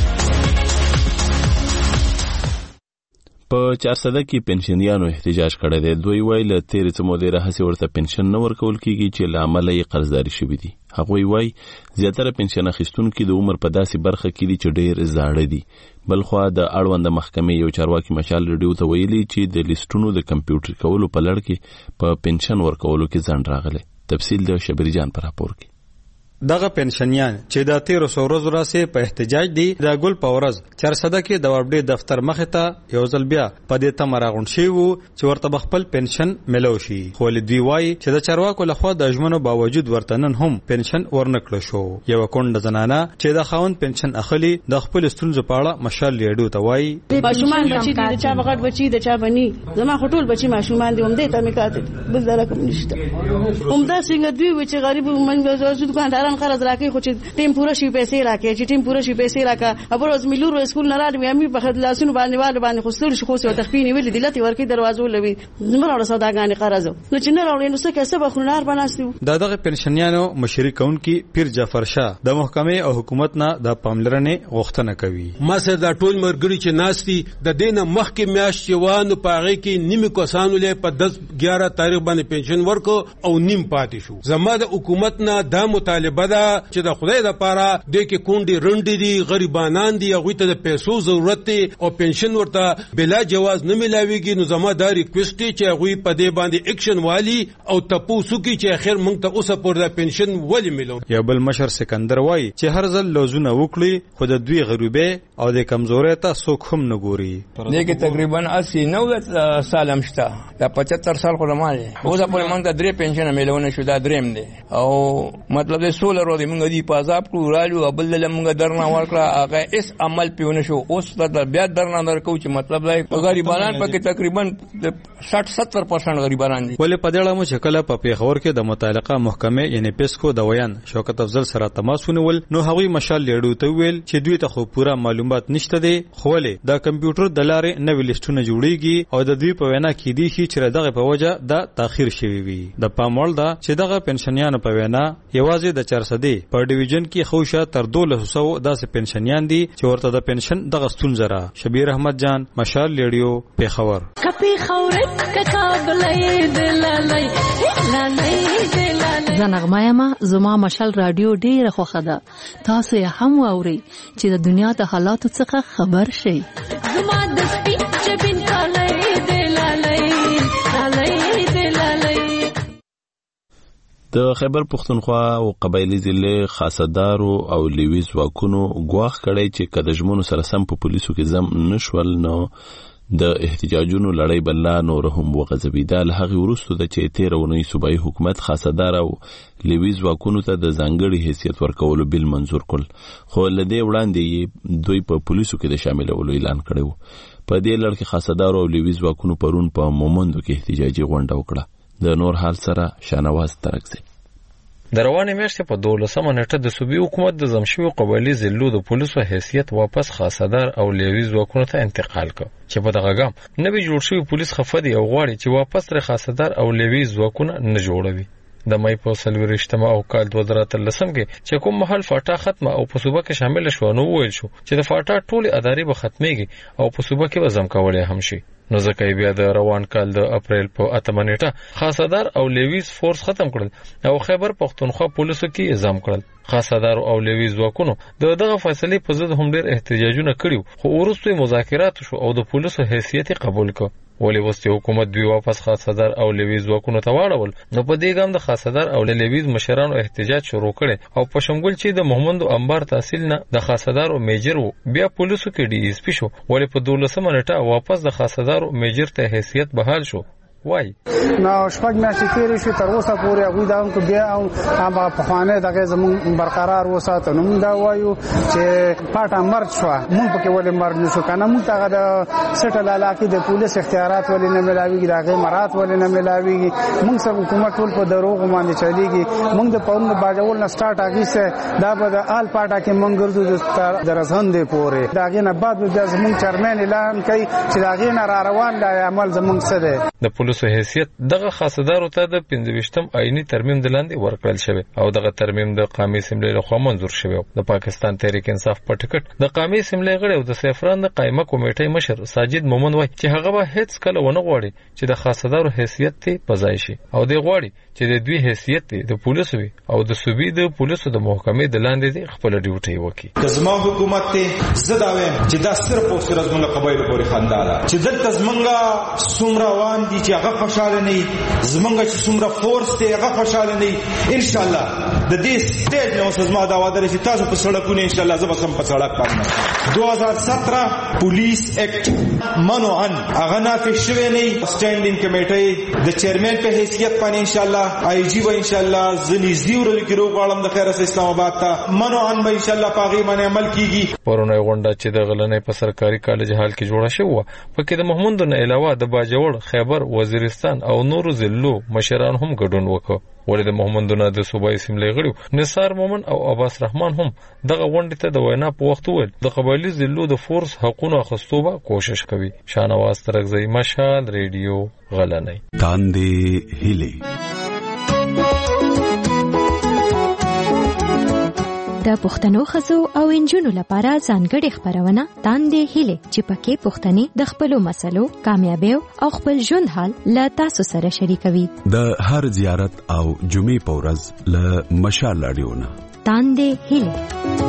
په 400 کې پنشنیانو احتجاج کړی دی. دوی وایي له تیرې څه مودې راهیسې ورته پنشن نه ورکول کیږي چې له امله یې قرضداري شوي دي. هغوی وایي زیاتره پنشن اخیستونکي د عمر په داسې برخه کې دي چې ډېر زاړه دي. بلخوا د اړوند محکمې یو چارواکي مشال ریډیو ته ویلي چې د لیستونو د کمپیوټر کولو په لړ کې په پنشن ورکولو کې ځنډ راغلی. تفصیل د شبری جان پر راپور کې. دغه پنشنیان چې د 1300 ورځې راسه په احتجاج دي د ګل پورز 400 کې د وړبډي دفتر مخه ته یو ځل بیا په دې تمره غون شي وو چې ورته خپل پنشن ملو شي. خو لدوی وای چې د چارواکو لخوا د اجمنو باوجود ورته نن هم پنشن ورنکړ شو. یو کونډه زنانه چې د خاوند پنشن اخلي د خپل ستونزو په اړه مشال لیډو ته وای ماشومان بچی دي د چا وغړ بچی د چا بني زما خټول بچی ماشومان دي هم دې ته میکاته بل درکم نشته هم دا څنګه دوی چې غریب منځ زو دکانداران قرض راکې خو چې ټیم پوره شي پیسې راکې چې ټیم پوره شي پیسې راکا ابروز ملور اسکول نه راځي مې په خدلاسونو باندې خو ستوري خو څه تخفین ویل دي لته ورکی دروازو لوي زموږ سوداګانې قرض نو چې نه راوړي نو څه کسب خلنار بناستو. دغه پنشنیانو مشري کونکي پیر جعفر شاه د محکمې او حکومت نه د پاملرنې غوښتنه کوي. مسه د ټول مرګري چې ناشتي د دینه مخکې میاشت وانه پاغي کې نیمه کسانو له په 10-11 تاریخ باندې پنشن ورکو او نیم پاتې شو. زما د حکومت نه د مطالبه جایبه ده چې د خدای لپاره د کې کونډي رنډي دي غریبانان دي هغه ته د پیسو ضرورت دی او پنشن ورته بلا جواز نه ملاويږي نو زما دا ریکوست دی چې هغه په دې باندې اکشن والی او تاسو کی چې اخر موږ ته اوسه پر د پنشن ولې ملو. یو بل مشر سکندر وای چې هر ځل لوزونه وکړي خو د دوی غریبه او د کمزوري ته څوک هم نه ګوري. دغه تقریبا 80-90 سال همشته دا 75 سال خو مالي اوس په موږ ته 3 پنشن ملونه شو دا دریم دی او مطلب د سولر ورو دی موږ دی په عذاب کو رالو بل لمغه درنه ورکړه هغه اس عمل پیونه شو اوس د بیا درنه درکو چې مطلب دی غریبانان پکې تقریبا 60-70% غریبانان دي. ولې په دې اړه چې کله په پیښور کې د متعلقه محکمه یعنی پیسکو د ویان شوکت افضل سره تماس ونیول نو هغوی مشال لیډو ته ویل چې دوی ته خو پوره معلومات نشته دي خو ولې د کمپیوټر د لارې نوې لیسټونه جوړیږي او د دوی په وینا کې دي چې دغه په وجه د تاخير شوی وي. د پاموړ دا چې دغه پنشنیان په وینا یوازې د 400 په ډیویژن کې خوشه تر 1200 داسې پنشنیان دي چې ورته د پنشن دغه ستونزه را. شبیر احمد جان مشال لیډیو پیښور. کپی خورت کابلې دلالای زنغمایما زما مشال رادیو ډیره خوښه ده تاسو یې هم واورئ چې د دنیا د حالاتو څخه خبر شئ. زما د سپین چبین کالای دلالای د خیبر پختونخوا او قبایلی ضلع خاصدارو او لیوي ځواکونو ګواښ کړی چې کدجمنو سره سم په پولیسو کې زم نشول نو د احتجاجونو لړۍ بلا نور هم وغځوي. دا له هغې وروسته ده چې 13 اونۍ صوبایي حکومت خاصدار او لیوي ځواکونو ته د ځانګړي حیثیت ورکولو بیل منظور کړل خو له دې وړاندې دوی په پولیسو کې د شاملولو اعلان کړی و. په دې لړ کې خاصدارو او لیوي ځواکونو پرون په مومندو کې احتجاجي غونډه وکړه. د نور حال سره شانواز ترکزی. د روانې میاشتې په 12 نیټه د صوبې حکومت د زمشوي قبایلي ضلعو د پولیسو حیثیت واپس خاصدار او لیوي ځواکونو ته انتقال کړ چې په دغه ګام نوی جوړ شوی پولیس خفدي او غواړي چې واپس تر خاصدار او لیوي ځواکونه نه جوړوي. د مې په 24 او کال 2013 کې چې کوم محل فاټا ختمه او په صوبه کې شامل شو نو ویل شو چې د فاټا ټول ادارې به ختميږي او په صوبه کې وزم کولای هم شي. نو ځکه بیا د روان کال د اپریل په 8 نیټه خاصدار او لیویز فورس ختم کړل او خیبر پختونخوا پولیسو کې اعزام کړل. خاصدار او لیویز ځواکونو دغه فیصله په ضد هم ډېر احتجاجونه کړیو خو وروسته مذاکرات شو او د پولیسو حیثیت قبول کړ. ولی وسته حکومت دوی واپس خاصدار او لیویز ځواکونو ته واړول نو په دې ګام د خاصدار او لیویز مشرانو احتجاج شروع کړي او په شمول چې د محمد انبار تحصیل نه د خاصدار او میجر بیا پولیسو کې ډي اس پی شو ولی په 12 نیټه واپس د خاصدار او میجر ته حیثیت بحال شو. وای نو شپږ میاشتې تیرې شوې تر اوسه پورې هغوی دا هم که بیا هم پخوانی دغې زمونږ برقرار وساتو نو موږ دا وایو چې پاټه مرګ شوه مونږ پکې ولې مرګ نه شو که نه مونږ ته هغه د سټل علاقې د پولیس اختیارات ولې نه میلاویږي د هغې مرات ولې نه میلاویږي مونږ سره حکومت ټول په دروغو باندې چلیږي مونږ د پرون د باجول نه سټارټ اخیستی دا به د آل پاټه کې مونږ ګرځو د رسندې پورې د هغې نه بعد به بیا زمونږ چیرمین اعلان کوي چې د هغې نه را روان دا عمل زمونږ څه دی. د پولیسو حیثیت دغه خاصدارو ته د 25م آئینی ترمیم د لاندې ورکړل شوی او دغه ترمیم د قومي اسمبلی لخوا منظور شوی. د پاکستان تحریک انصاف په ټکټ د قومي اسمبلی غړي او د سیفران د قائمه کمیټې مشر ساجد مومن وایي چې هغه به هیڅ کله ونه غواړي چې د خاصدارو حیثیت ته پځای شي او دی غواړي چې د دوی حیثیت د پولیسو وي او د صوبې د پولیسو د محکمې د لاندې خپل ډیوټي وکړي. د زما حکومت ته زدا وایم چې دا صرف او صرف زموږ قبایل پورې خانداله چې دلته زمونږ څومره وان دي چې هغه خوشاله نه زمونږ چې څومره فورس ته هغه خوشاله نه ان شاء الله د دې سټیج نو زما دا وعده چې تاسو په سړکونو ان شاء الله زما سم په سړک پاتنه 2017 پولیس اکټ منوعا هغه نافذ شوی نه سټینډینګ کمیټې د چیرمن په حیثیت باندې ان شاء الله آی جی و ان شاء الله زنی زیور لیکرو غواړم د خیر اسلام آباد ته منوعا به ان شاء الله پاغي باندې عمل کیږي. پرونه غونډه چې د غلنې په سرکاري کالج حال کې جوړه شوه پکې د محمود نه علاوه د باجوړ خیبر وزیرستان او نورو ضلعو مشران هم ګډون وکړ. ولې د محمدونه د صوبایي اسمبلی غړي نثار مومن او عباس رحمان هم دغه غونډه ته د وینا په وخت وویل د قبایلی ضلعو د فورس حقوقو اخیستوبه کوشش کوي. شانواز ترکزی مشال ریډیو غلنۍ داندې هلي د پښتنو ښځو او انجونو لپاره ځانګړې خبرونه تاندې هیله چې پکې پښتني د خپلو مسلو، کامیابیو او خپل ژوند حال له تاسو سره شریکوي. د هر زیارت او جمعې په ورځ له مشال رادیو نه تاندې هیله.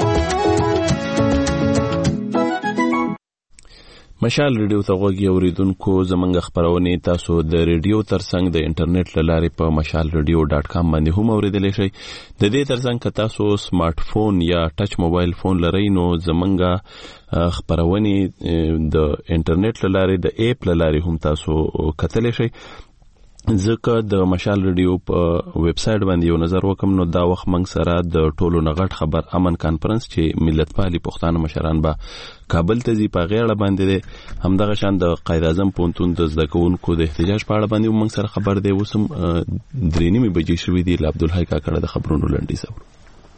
مشال ریډیو ته غوږی اوریدونکو، زمونږ خبرونه تاسو د ریډیو ترڅنګ د انټرنیټ لارې په mashalradio.com باندې هم اوریدلی شئ. د دې ترڅنګ که تاسو سمارټ فون یا ټچ موبایل فون لرئ نو زمونږ خبرونه د انټرنیټ لارې د ایپ لارې هم تاسو کتلی شئ. ځکه د مشال ریډیو په ویب سټ باندې یو نظر وکم نو دا وخت موږ سره د ټولو نغټ خبر امن کانفرنس چې ملت پالي پښتانه مشران به کابل ته ځي په غیړه باندې همدغه شان د قائد اعظم پونتون د زده کوونکو د احتجاج په اړه باندې موږ سره خبر دی. اوسم 3:30 بجې شوې دي. عبدالحی کاکړه د خبرونو لنډیز اورو.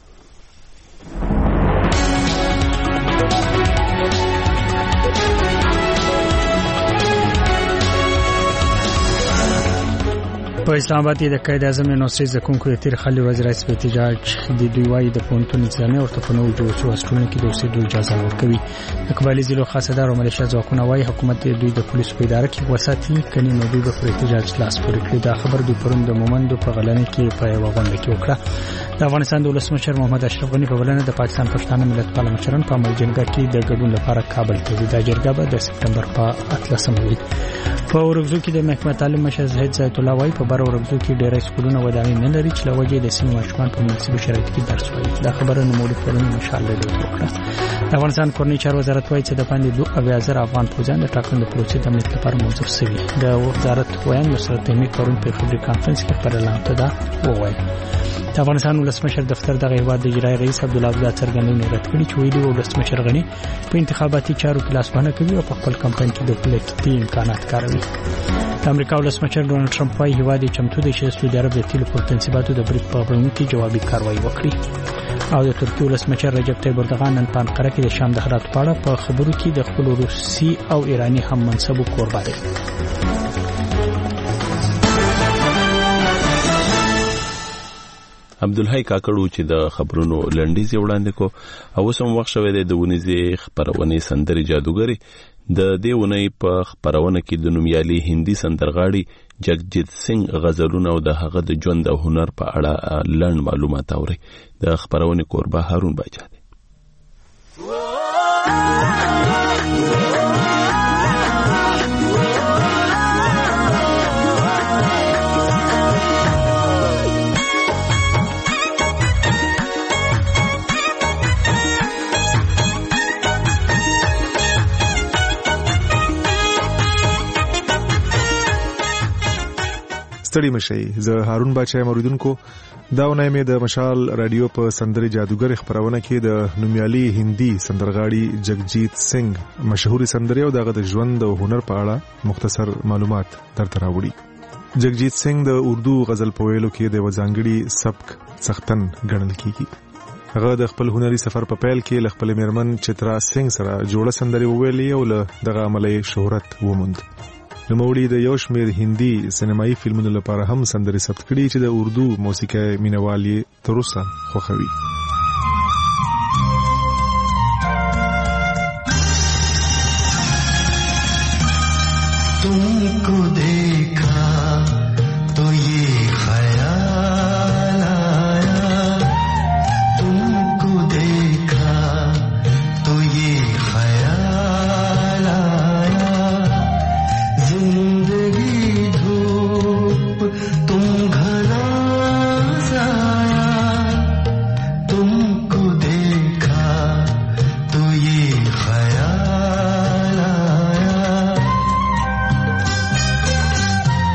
په اسلام آباد کې د قائد اعظم یونیورسيټي زکونکو د تیر خالي ورځ راځي په احتجاج د دوی وايي د پونتون نظامي ورته په نوو جوړ شو هسټونو کې د اوسېدو اجازه ورکوي. اقبالي ضلع خاصدار او ملیشیا ځواکونه وايي حکومت د دوی د پولیسو په اداره کې وساتي کني نو دوی په احتجاج لاس پورې کړی. دا خبر د پروند د مومندو په غلنه کې په یو غونډه کې وکړه. د افغانستان د ولسمشر محمد اشرف غنی په بلنه د پاکستان پښتانه ملت پال مشران په عمل جرګه کې د ګډون لپاره کابل ته ځي. دا جرګه به د سپټمبر په 18 وي. په ورغزو کې د محکمه تعلیم مشر زهید زایت الله وايي په بار ورغزو کې ډېر سکولونه ودانۍ نه لري چې لوجه د سیمې ماشومان په مناسب شرایطو کې درس وايي. دا خبره نوموړي پرون مشال له وکړه. د افغانستان کورنۍ چارو وزارت وايي چې د باندې 2000 افغان پوځیان د ټاکنو د پروسې د امنیت لپاره موظف شوي. د وزارت وایي نصرت تهمي پرون په خبري کانفرنس کې پر اعلان ته وویل. د افغانستان ولسمشر دفتر د هیواد د اجرایي رئیس عبدالله عبدالله څرګندونه رد کړې چې ویلي ولسمشر غنی په انتخاباتي چارو کې لاسوهنه کوي او په خپل کمپاین کې د پولیټیکي امکانات کاروي. د امریکا ولسمشر ډونالد ټرمپ وايي هیواد چمتو دی چې سعودي عرب د تیلو پر تنصیباتو د بریک په اړه کې جوابي کاروایی وکړي. او د ترکیې ولسمشر رجب طیب اردوغان نن په انقره کې د شام د حالاتو په اړه په خبرو کې د خپل روسي او ایراني هم منصبو کوربه دی. عبدالحی کاکړو چې د خبرونو لنډیز وړاندې کو او سم وخت شوه د ونیزې خبرونه سندري جادوګری د دې ونې په خبرونه کې د نومیالي هندي سندرغاړي جگجیت سنگ غزلونه او د هغه د ژوند او هنر په اړه لړن معلومات اوري. د خبرونه کوربه هارون باچا دی. ستړي مشي. زه هارون باچا موریدونکو دا ونې مې د مشال رادیو په سندري جادوګر خبرونه کې د نومیالي هندي سندرغاړي جگجیت سنگ مشهوري سندري او دغه د ژوند او هنر په اړه مختصر معلومات درته راوړي. جگجیت سنگ د اردو غزل په ویلو کې د وځانګړي سبک څښتن ګڼل کیږي. هغه د خپل هنري سفر په پیل کې ل خپل میرمن چترا سنگ سره جوړه سندري وویلې او له دغه عملي شهرت وموند. نوموړي د یو شمېر هندي سینمایي فلمونو لپاره هم سندري ثبت کړي چې د اردو موسیقي مینوال یې تر اوسه خوښوي. तुमको देखा तो ये ख्याल आया, तुमको देखा तो ये ख्याल आया, जिंदगी धूप तुम घना साया, तुमको देखा तो ये ख्याल आया.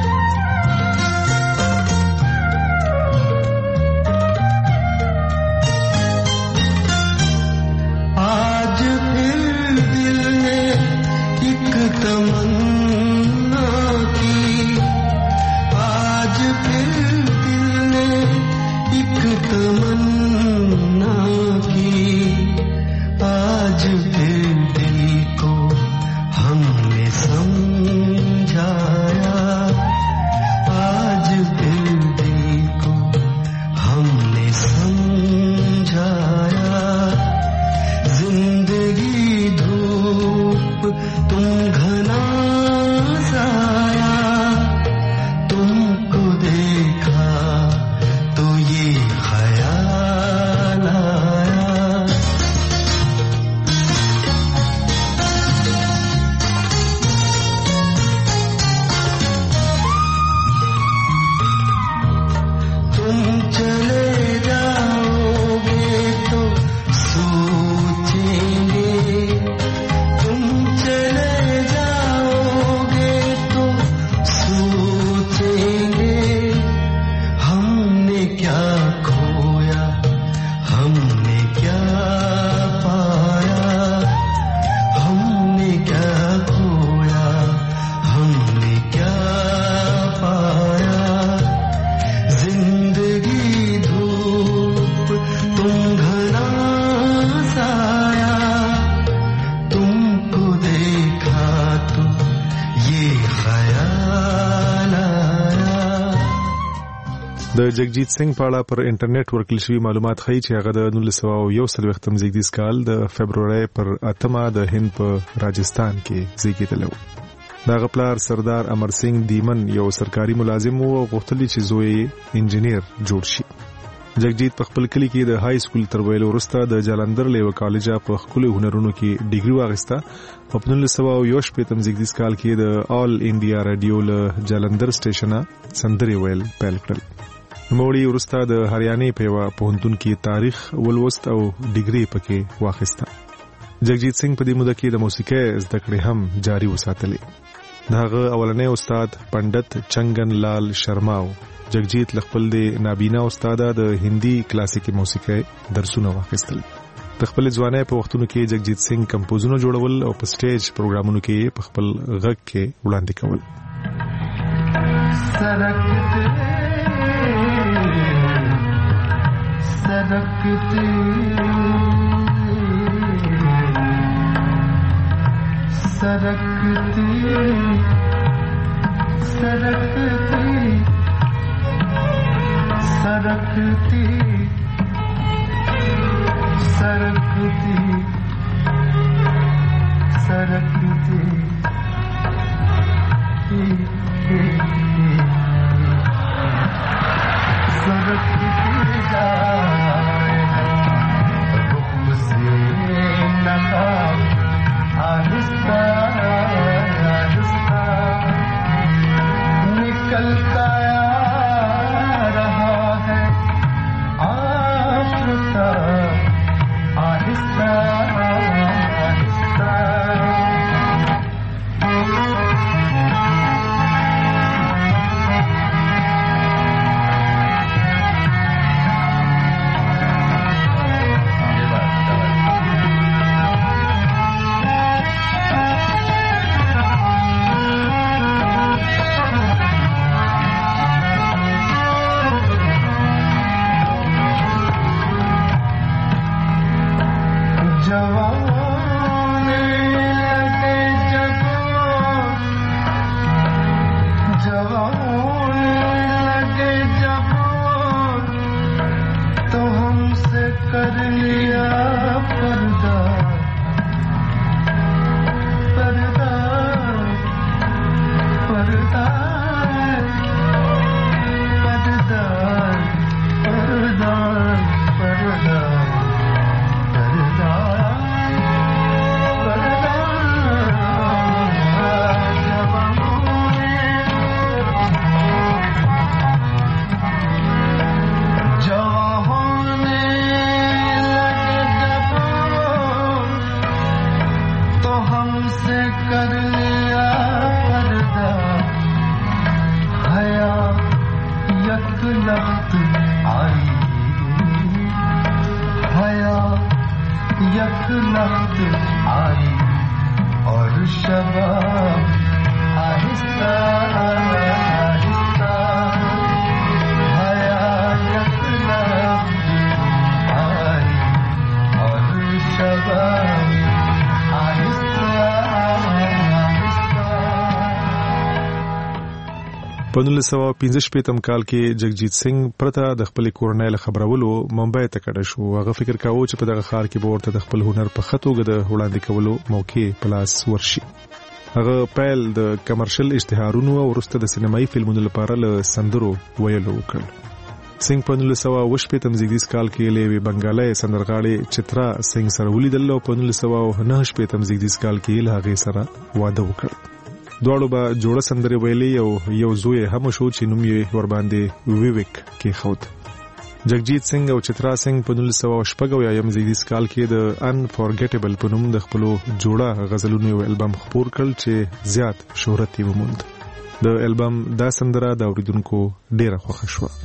جگجیت سنگ په اړه پر انټرنیټ ورکړل شوی معلومات ښیي چې هغه د 1941 زیږدیز کال د فبرवरी پر 8 د هند په راجستان کې زیږیدلی و. دغه پلار سردار امر سنگ دیمن یو سرکاري ملازم و او غوښتل چې زوی انجینیر جوړ شي. جگجیت په خپل کلی کې د های سکول تر ویلو وروسته د جالندر لیو کالج په خپل هنرونو کې ډیګري واغسته او په 1921 زیږدیز کال کې د آل انډیا رادیو له جالندر سټیشنه سندري ویل پیل کړل. نوموړي وروسته د هریانې په یوه پوهنتون کې تاریخ ولوست او ډیګري پکې واخیسته. جگجیت سنگ په دې موده کې د موسیقۍ زده کړې هم جاري وساتلې. دغه اولنی استاد پندت چنگن لال شرماو جگجیت خپل د نابینا استاد د هندي کلاسیکي موسیقۍ درسونه واخیستل. د خپل ځوانۍ په وختونو کې جگجیت سنگ کمپوزونه جوړول او په سټیج پروګرامونو کې په خپل غږ کې وړاندې کول. सरकती सरकती सरकती सरकती जाए रुख से नकाब आहिस्ता आहिस्ता निकलता په 1915 کال کې جگجیت سنگ پرته د خپل کورنۍ له خبرولو ممبئی ته کډه شو. هغه فکر کاوه چې په دغه ښار کې به ورته د خپل هنر په ښه توګه د وړاندې کولو موقع په لاس ورشي. هغه پیل د کمرشل اشتهارونو او وروسته د سینمایي فلمونو لپاره له سندرو ویلو وکړ. سنگ په 1918 زیږدیز کال کې له بنگالای سندرغاړي چترا سنگ سره ولیدل او په 1919 زیږدیز کال کې له هغه سره واده وکړ. دواړو به جوړه سندرې ویلې او یو زوی هم شو چې نوم یې ور باندې ویویک کې خود. جگجیت سنگ او چترا سنگ په 1914 زیږدیز کال کې د انفورګټیبل په نوم د خپل جوړه غزلونو یو البم خپور کړ چې زیات شهرت یې وموند. د البم دا سندره د اوریدونکو ډیره خوښه شوه.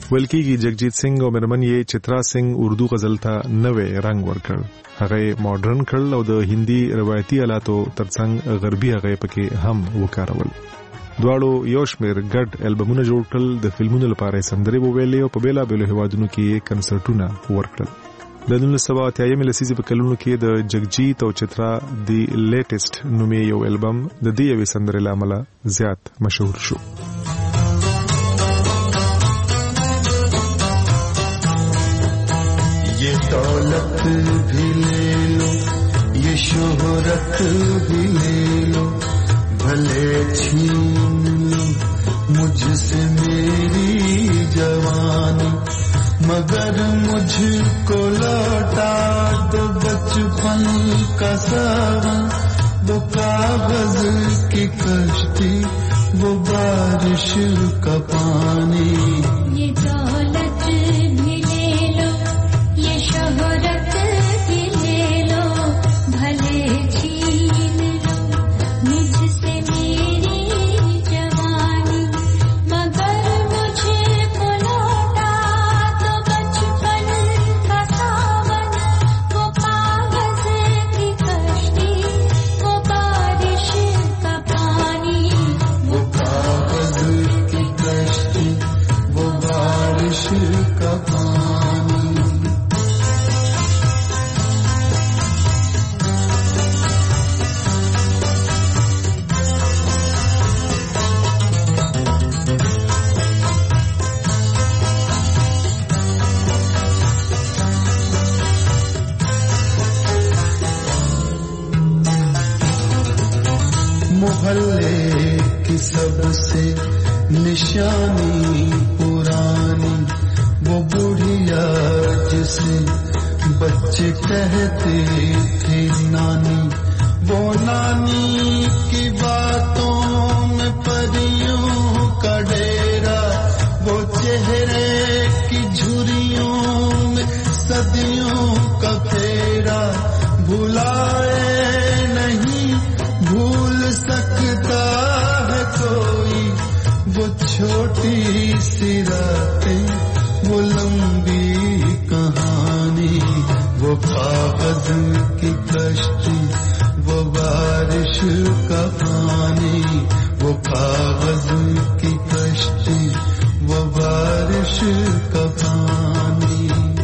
ولکیږي جگجیت سنگ او مرمن یې چترا سنگ اردو غزل ته نوې رنگ ورکړ. هغه ماډرن کړل او د هندي روایتي آلاتو ترڅنګ غربي هغه پکې هم وکارول. دواړو یو شمېر ګډ البمونه جوړ کړل، د فلمونو لپاره سندرې وویلې او په بیلابېلو هیوادونو کې کنسرټونه ورکړل. د 1983 لسیزې په کلونو کې د جگجیت او چترا دی لیټیسټ نومې یو البم د دې یوې سندرې له امله زیات مشهور شو. ये दौलत भी ले लो, ये शोहरत भी ले लो, भले छीन लो मुझसे मेरी जवानी, मगर मुझको लौटा दो बचपन का सावन, वो कागज की कश्ती, वो बारिश का पानी. ये दौलत भी ले लो, ये शोहरत भी ले लो, भले छीन लो मुझसे मेरी जवानी, मगर मुझको लौटा दो बचपन का सावन, वो कागज की कश्ती, वो बारिश का पानी. वो कागज की कश्ती, वो बारिश का पानी. मोहल्ले की सबसे निशानी पुरानी, वो बुढ़िया जिसे बच्चे कहते थे नानी, वो नानी की बातों में परियों का डेरा, वो चेहरे की झुर्रियों में सदियों का फेरा, भुलाए नहीं भूल सकता है कोई, वो छोटी सी रातें, वो लंबी कहानी, वो कागज की कश्ती, वो बारिश का पानी, वो कागज की कश्ती, वो बारिश का पानी.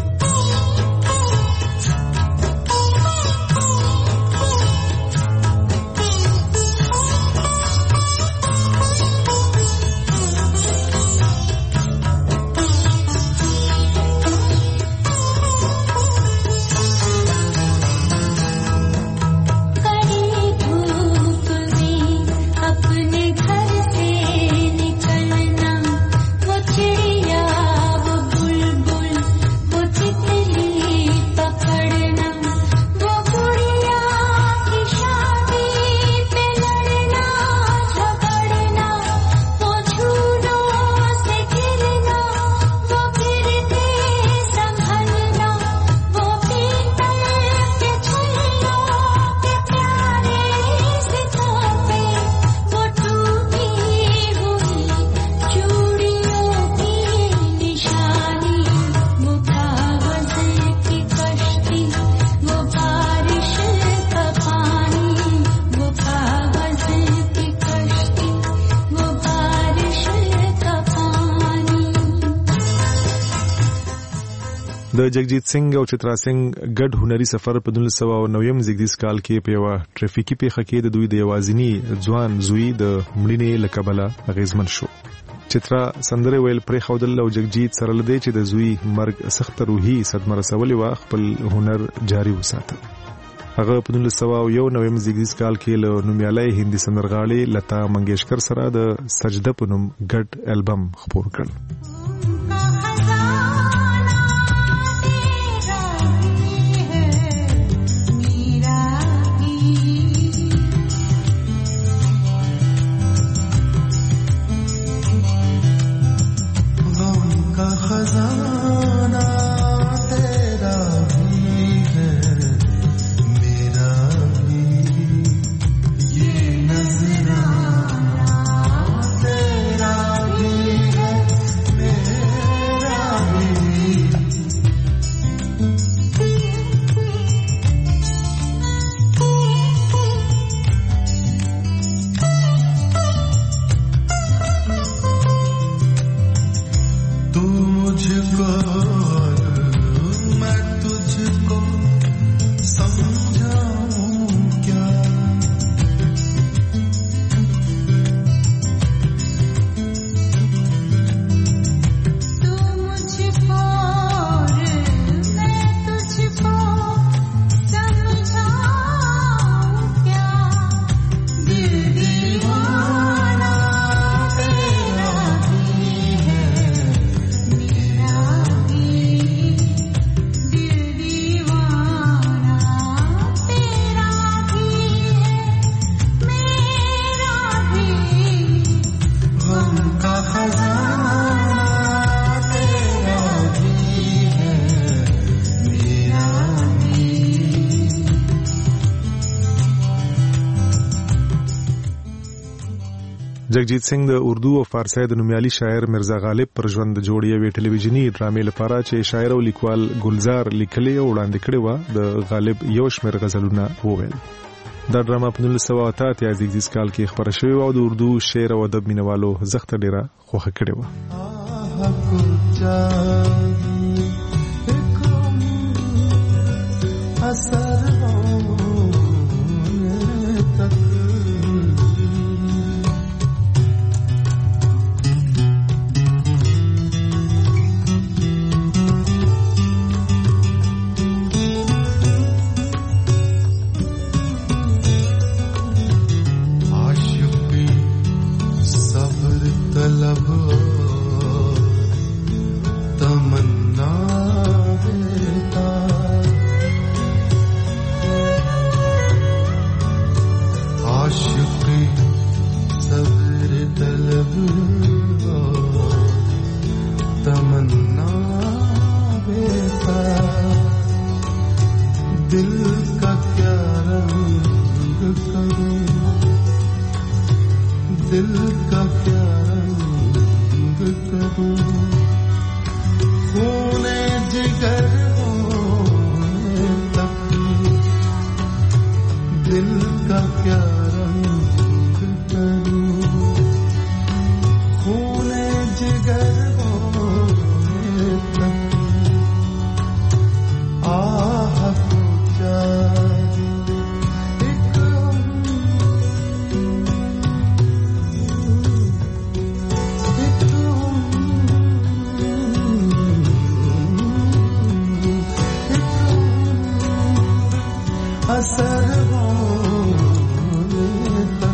د جگجیت سنگ او چترا سنگ ګډ هنري سفر په 1990 زیږدیز کال کې په یو ټریفیکي پیښه کې د دوی د یوازینی ځوان زوی د مړینې له کبله اغیزمن شو. چترا سندره ویل پرې خودل او جگجیت سره لدی چې د زوی مرګ سخت روحي صدمه رسولې و، خپل هنر جاری وساته. هغه په 1991 زیږدیز کال کې له نومیالۍ هندي سندرغاړي لتا منگیشکر سره د سجده په نوم ګډ البم خپور کړ. खजाना तेरा भी है, मेरा भी ये नजराना तेरा भी है, तू मुझको मैं तुझको समझाऊं क्या तू मुझको मैं तुझको समझाऊं क्या दिल दीवाना तेरा भी है मेरा भी दिल दीवाना तेरा भी है मेरा भी गम का खजाना तेरा भी है मेरा भी جگجیت سنگھ د اردو او فارسی د نومیالي شاعر مرزا غالب پر ژوند جوړ یوې ټلویزیونی ډرامې لپاره چې شاعر او لیکوال ګلزار لیکلې او وړاندې کړې و د غالب یو شمېر غزلونه وویل. دا ډرامه په 1988 کال کې خپره شوې و او د اردو شعر او ادب مینوالو زښته ډیره خوښه کړې و. आशिकी सब्र तलब तमन्ना देता आशिकी सब्र तलब तमन्ना देता दिल का क्या रंग करूं दिल का क्या रंग करूं खूने जिगर होने तक दिल का क्या रंग करूं खूने जिगर होने तक आह पूछा असर होने तक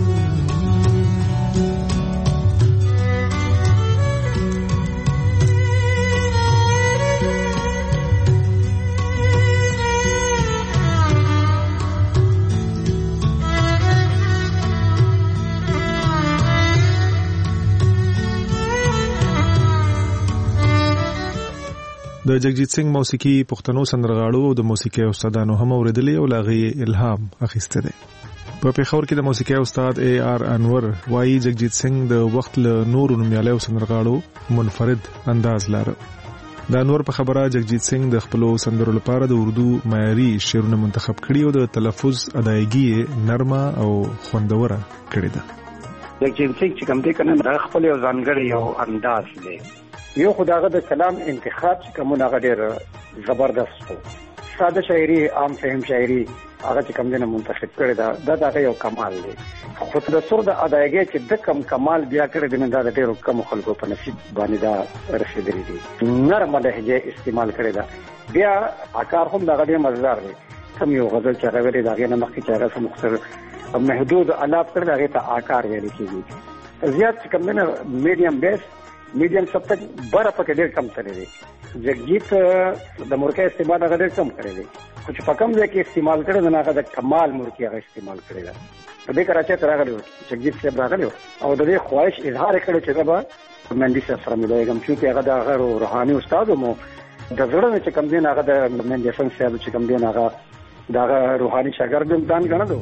د جگجیت سنگھ موسیقي پښتنو سندرغاړو او د موسیقي استادانو هم اوریدلې او لاغي الهام اخیسته ده. په پیښور کې د موسیقي استاد اے آر انور وايي جگجیت سنگھ د وخت له نورو نومیالو سندرغاړو منفرد انداز لاره. د انور په خبره جگجیت سنگھ د خپل سندرو لپاره د اردو معیاري شعرونه منتخب کړي او د تلفظ ادایګي نرمه او خوندوره کړي ده. جگجیت سنگھ چې کوم دې کنه د خپل یو ځانګړی یو انداز دی. یو خداغه د کلام انتخاب چې کومه هغه ډېر زبردست وو. ساده شاعري عام فهم شاعري هغه چې کوم دې منتخب کړی دا یو کمال دی. خو د سر د ادایګي چې د کم کمال بیا کړی دی دا ډېر کم خلکو په نصیب باندې دا رسیدلی دی. نرمه لهجه استعمال کړی دا بیا اکار هم دا ډېر مزدار دی. کوم یو غزل چې هغه لري دا غي نه مخکې چې هغه مختصر محدود الاف کړی هغه ته آکار ویل کیږي. زیات کوم نه میډیم بیس میډیم سب تک بره پکې ډېر کم تللی دی. جگجیت د مورکه استعمال هغه ډېر کم کړی دی. خو چې په کم ځای کې استعمال کړی دی هغه د کمال مورکه هغه استعمال کړی دی. په دې کراچۍ ته راغلی جگجیت صاحب راغلی او د دې خواهش اظهار کړی چې دا به مهندي صاحب سره ملایږم چې هغه د هغه روحاني استاد مو د زړه چې کم دی هغه د مهندي صاحب چې کم دی هغه د روحاني شاګرد هم ځان ګڼلو.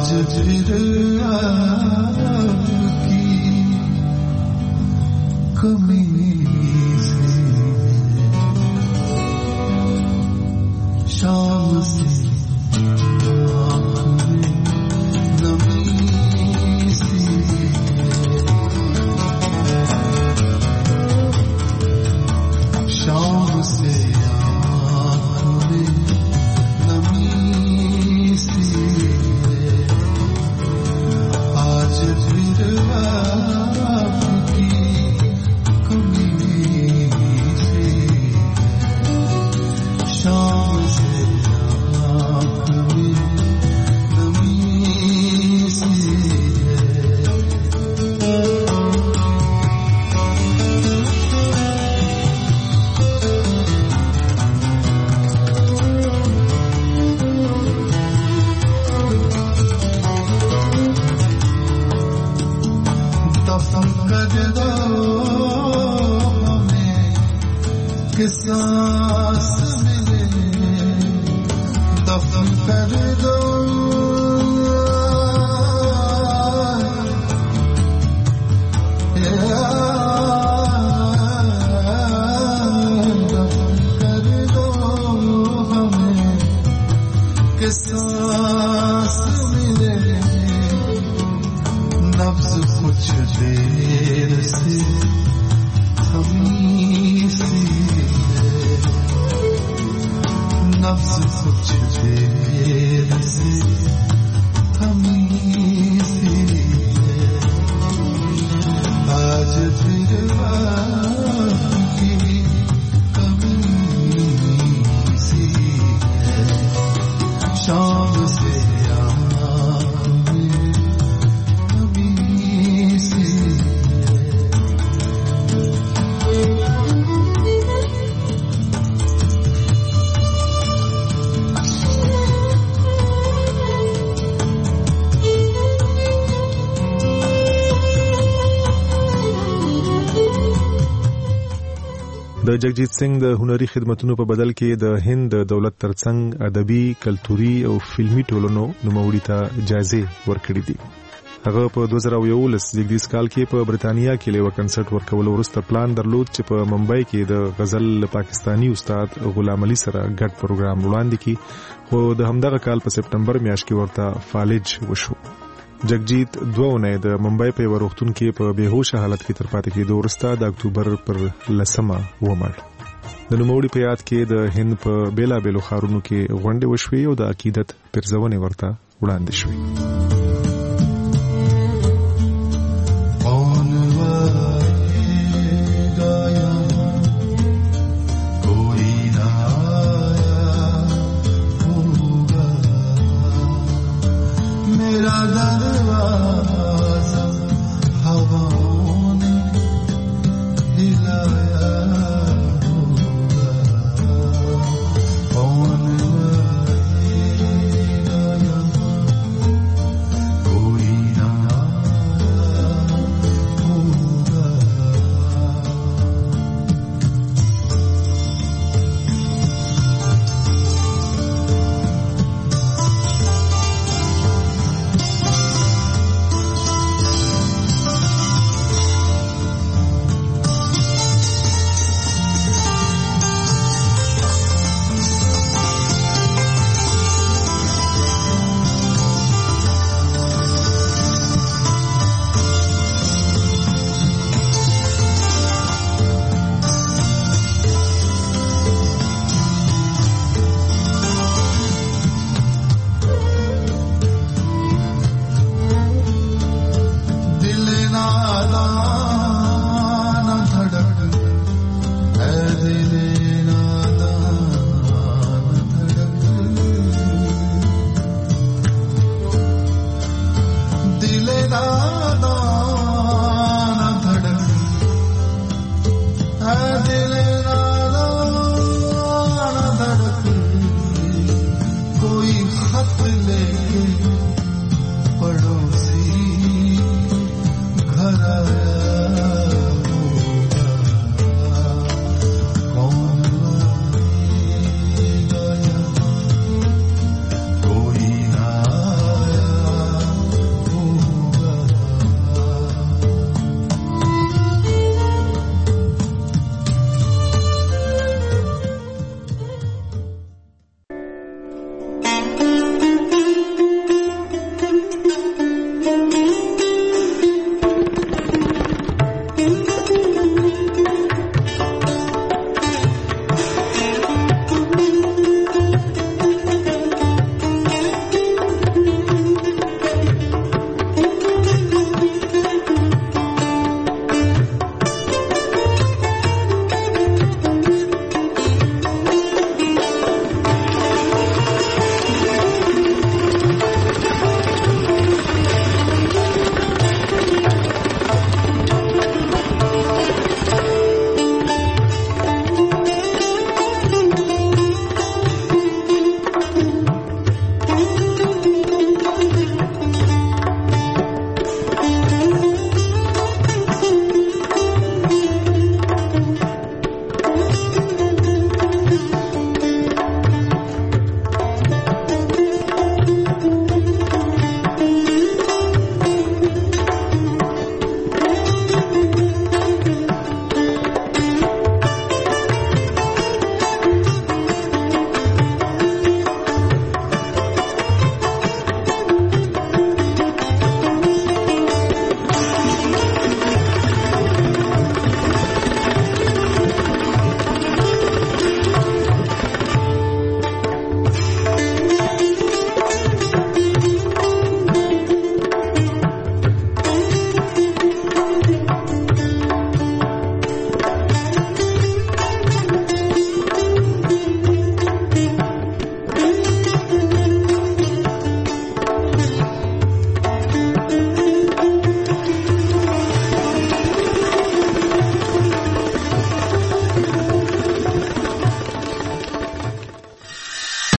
फिर आपकी कमी से शाम से د جگجیت سنگ د هنري خدماتونو په بدل کې د هند د دولت ترڅنګ ادبي، کلتوري او فلمي ټولنو نوموړي ته جایزې ورکړې دي. هغه په 2011 زیږدیز کال کې په برتانیا کې له کنسرت ورکول وروسته پلان درلود چې په ممبئی کې د غزل پاکستانی استاد غلام علي سره ګډ پروګرام وړاندې کړي، خو د همدغه کال په سپټمبر میاشت کې ورته فالج وشو. جگجیت 2 اونۍ د ممبئی په وروختون کې په بهوشه حالت کې تر پاتې کېدو وروسته د اکتوبر پر 10 ومړ. د نوموړي په یاد کې د هند په بیلابېلو ښارونو کې غونډې وشوې او د عقیدت پرځونې ورته وړاندې شوې. मेरा दर्द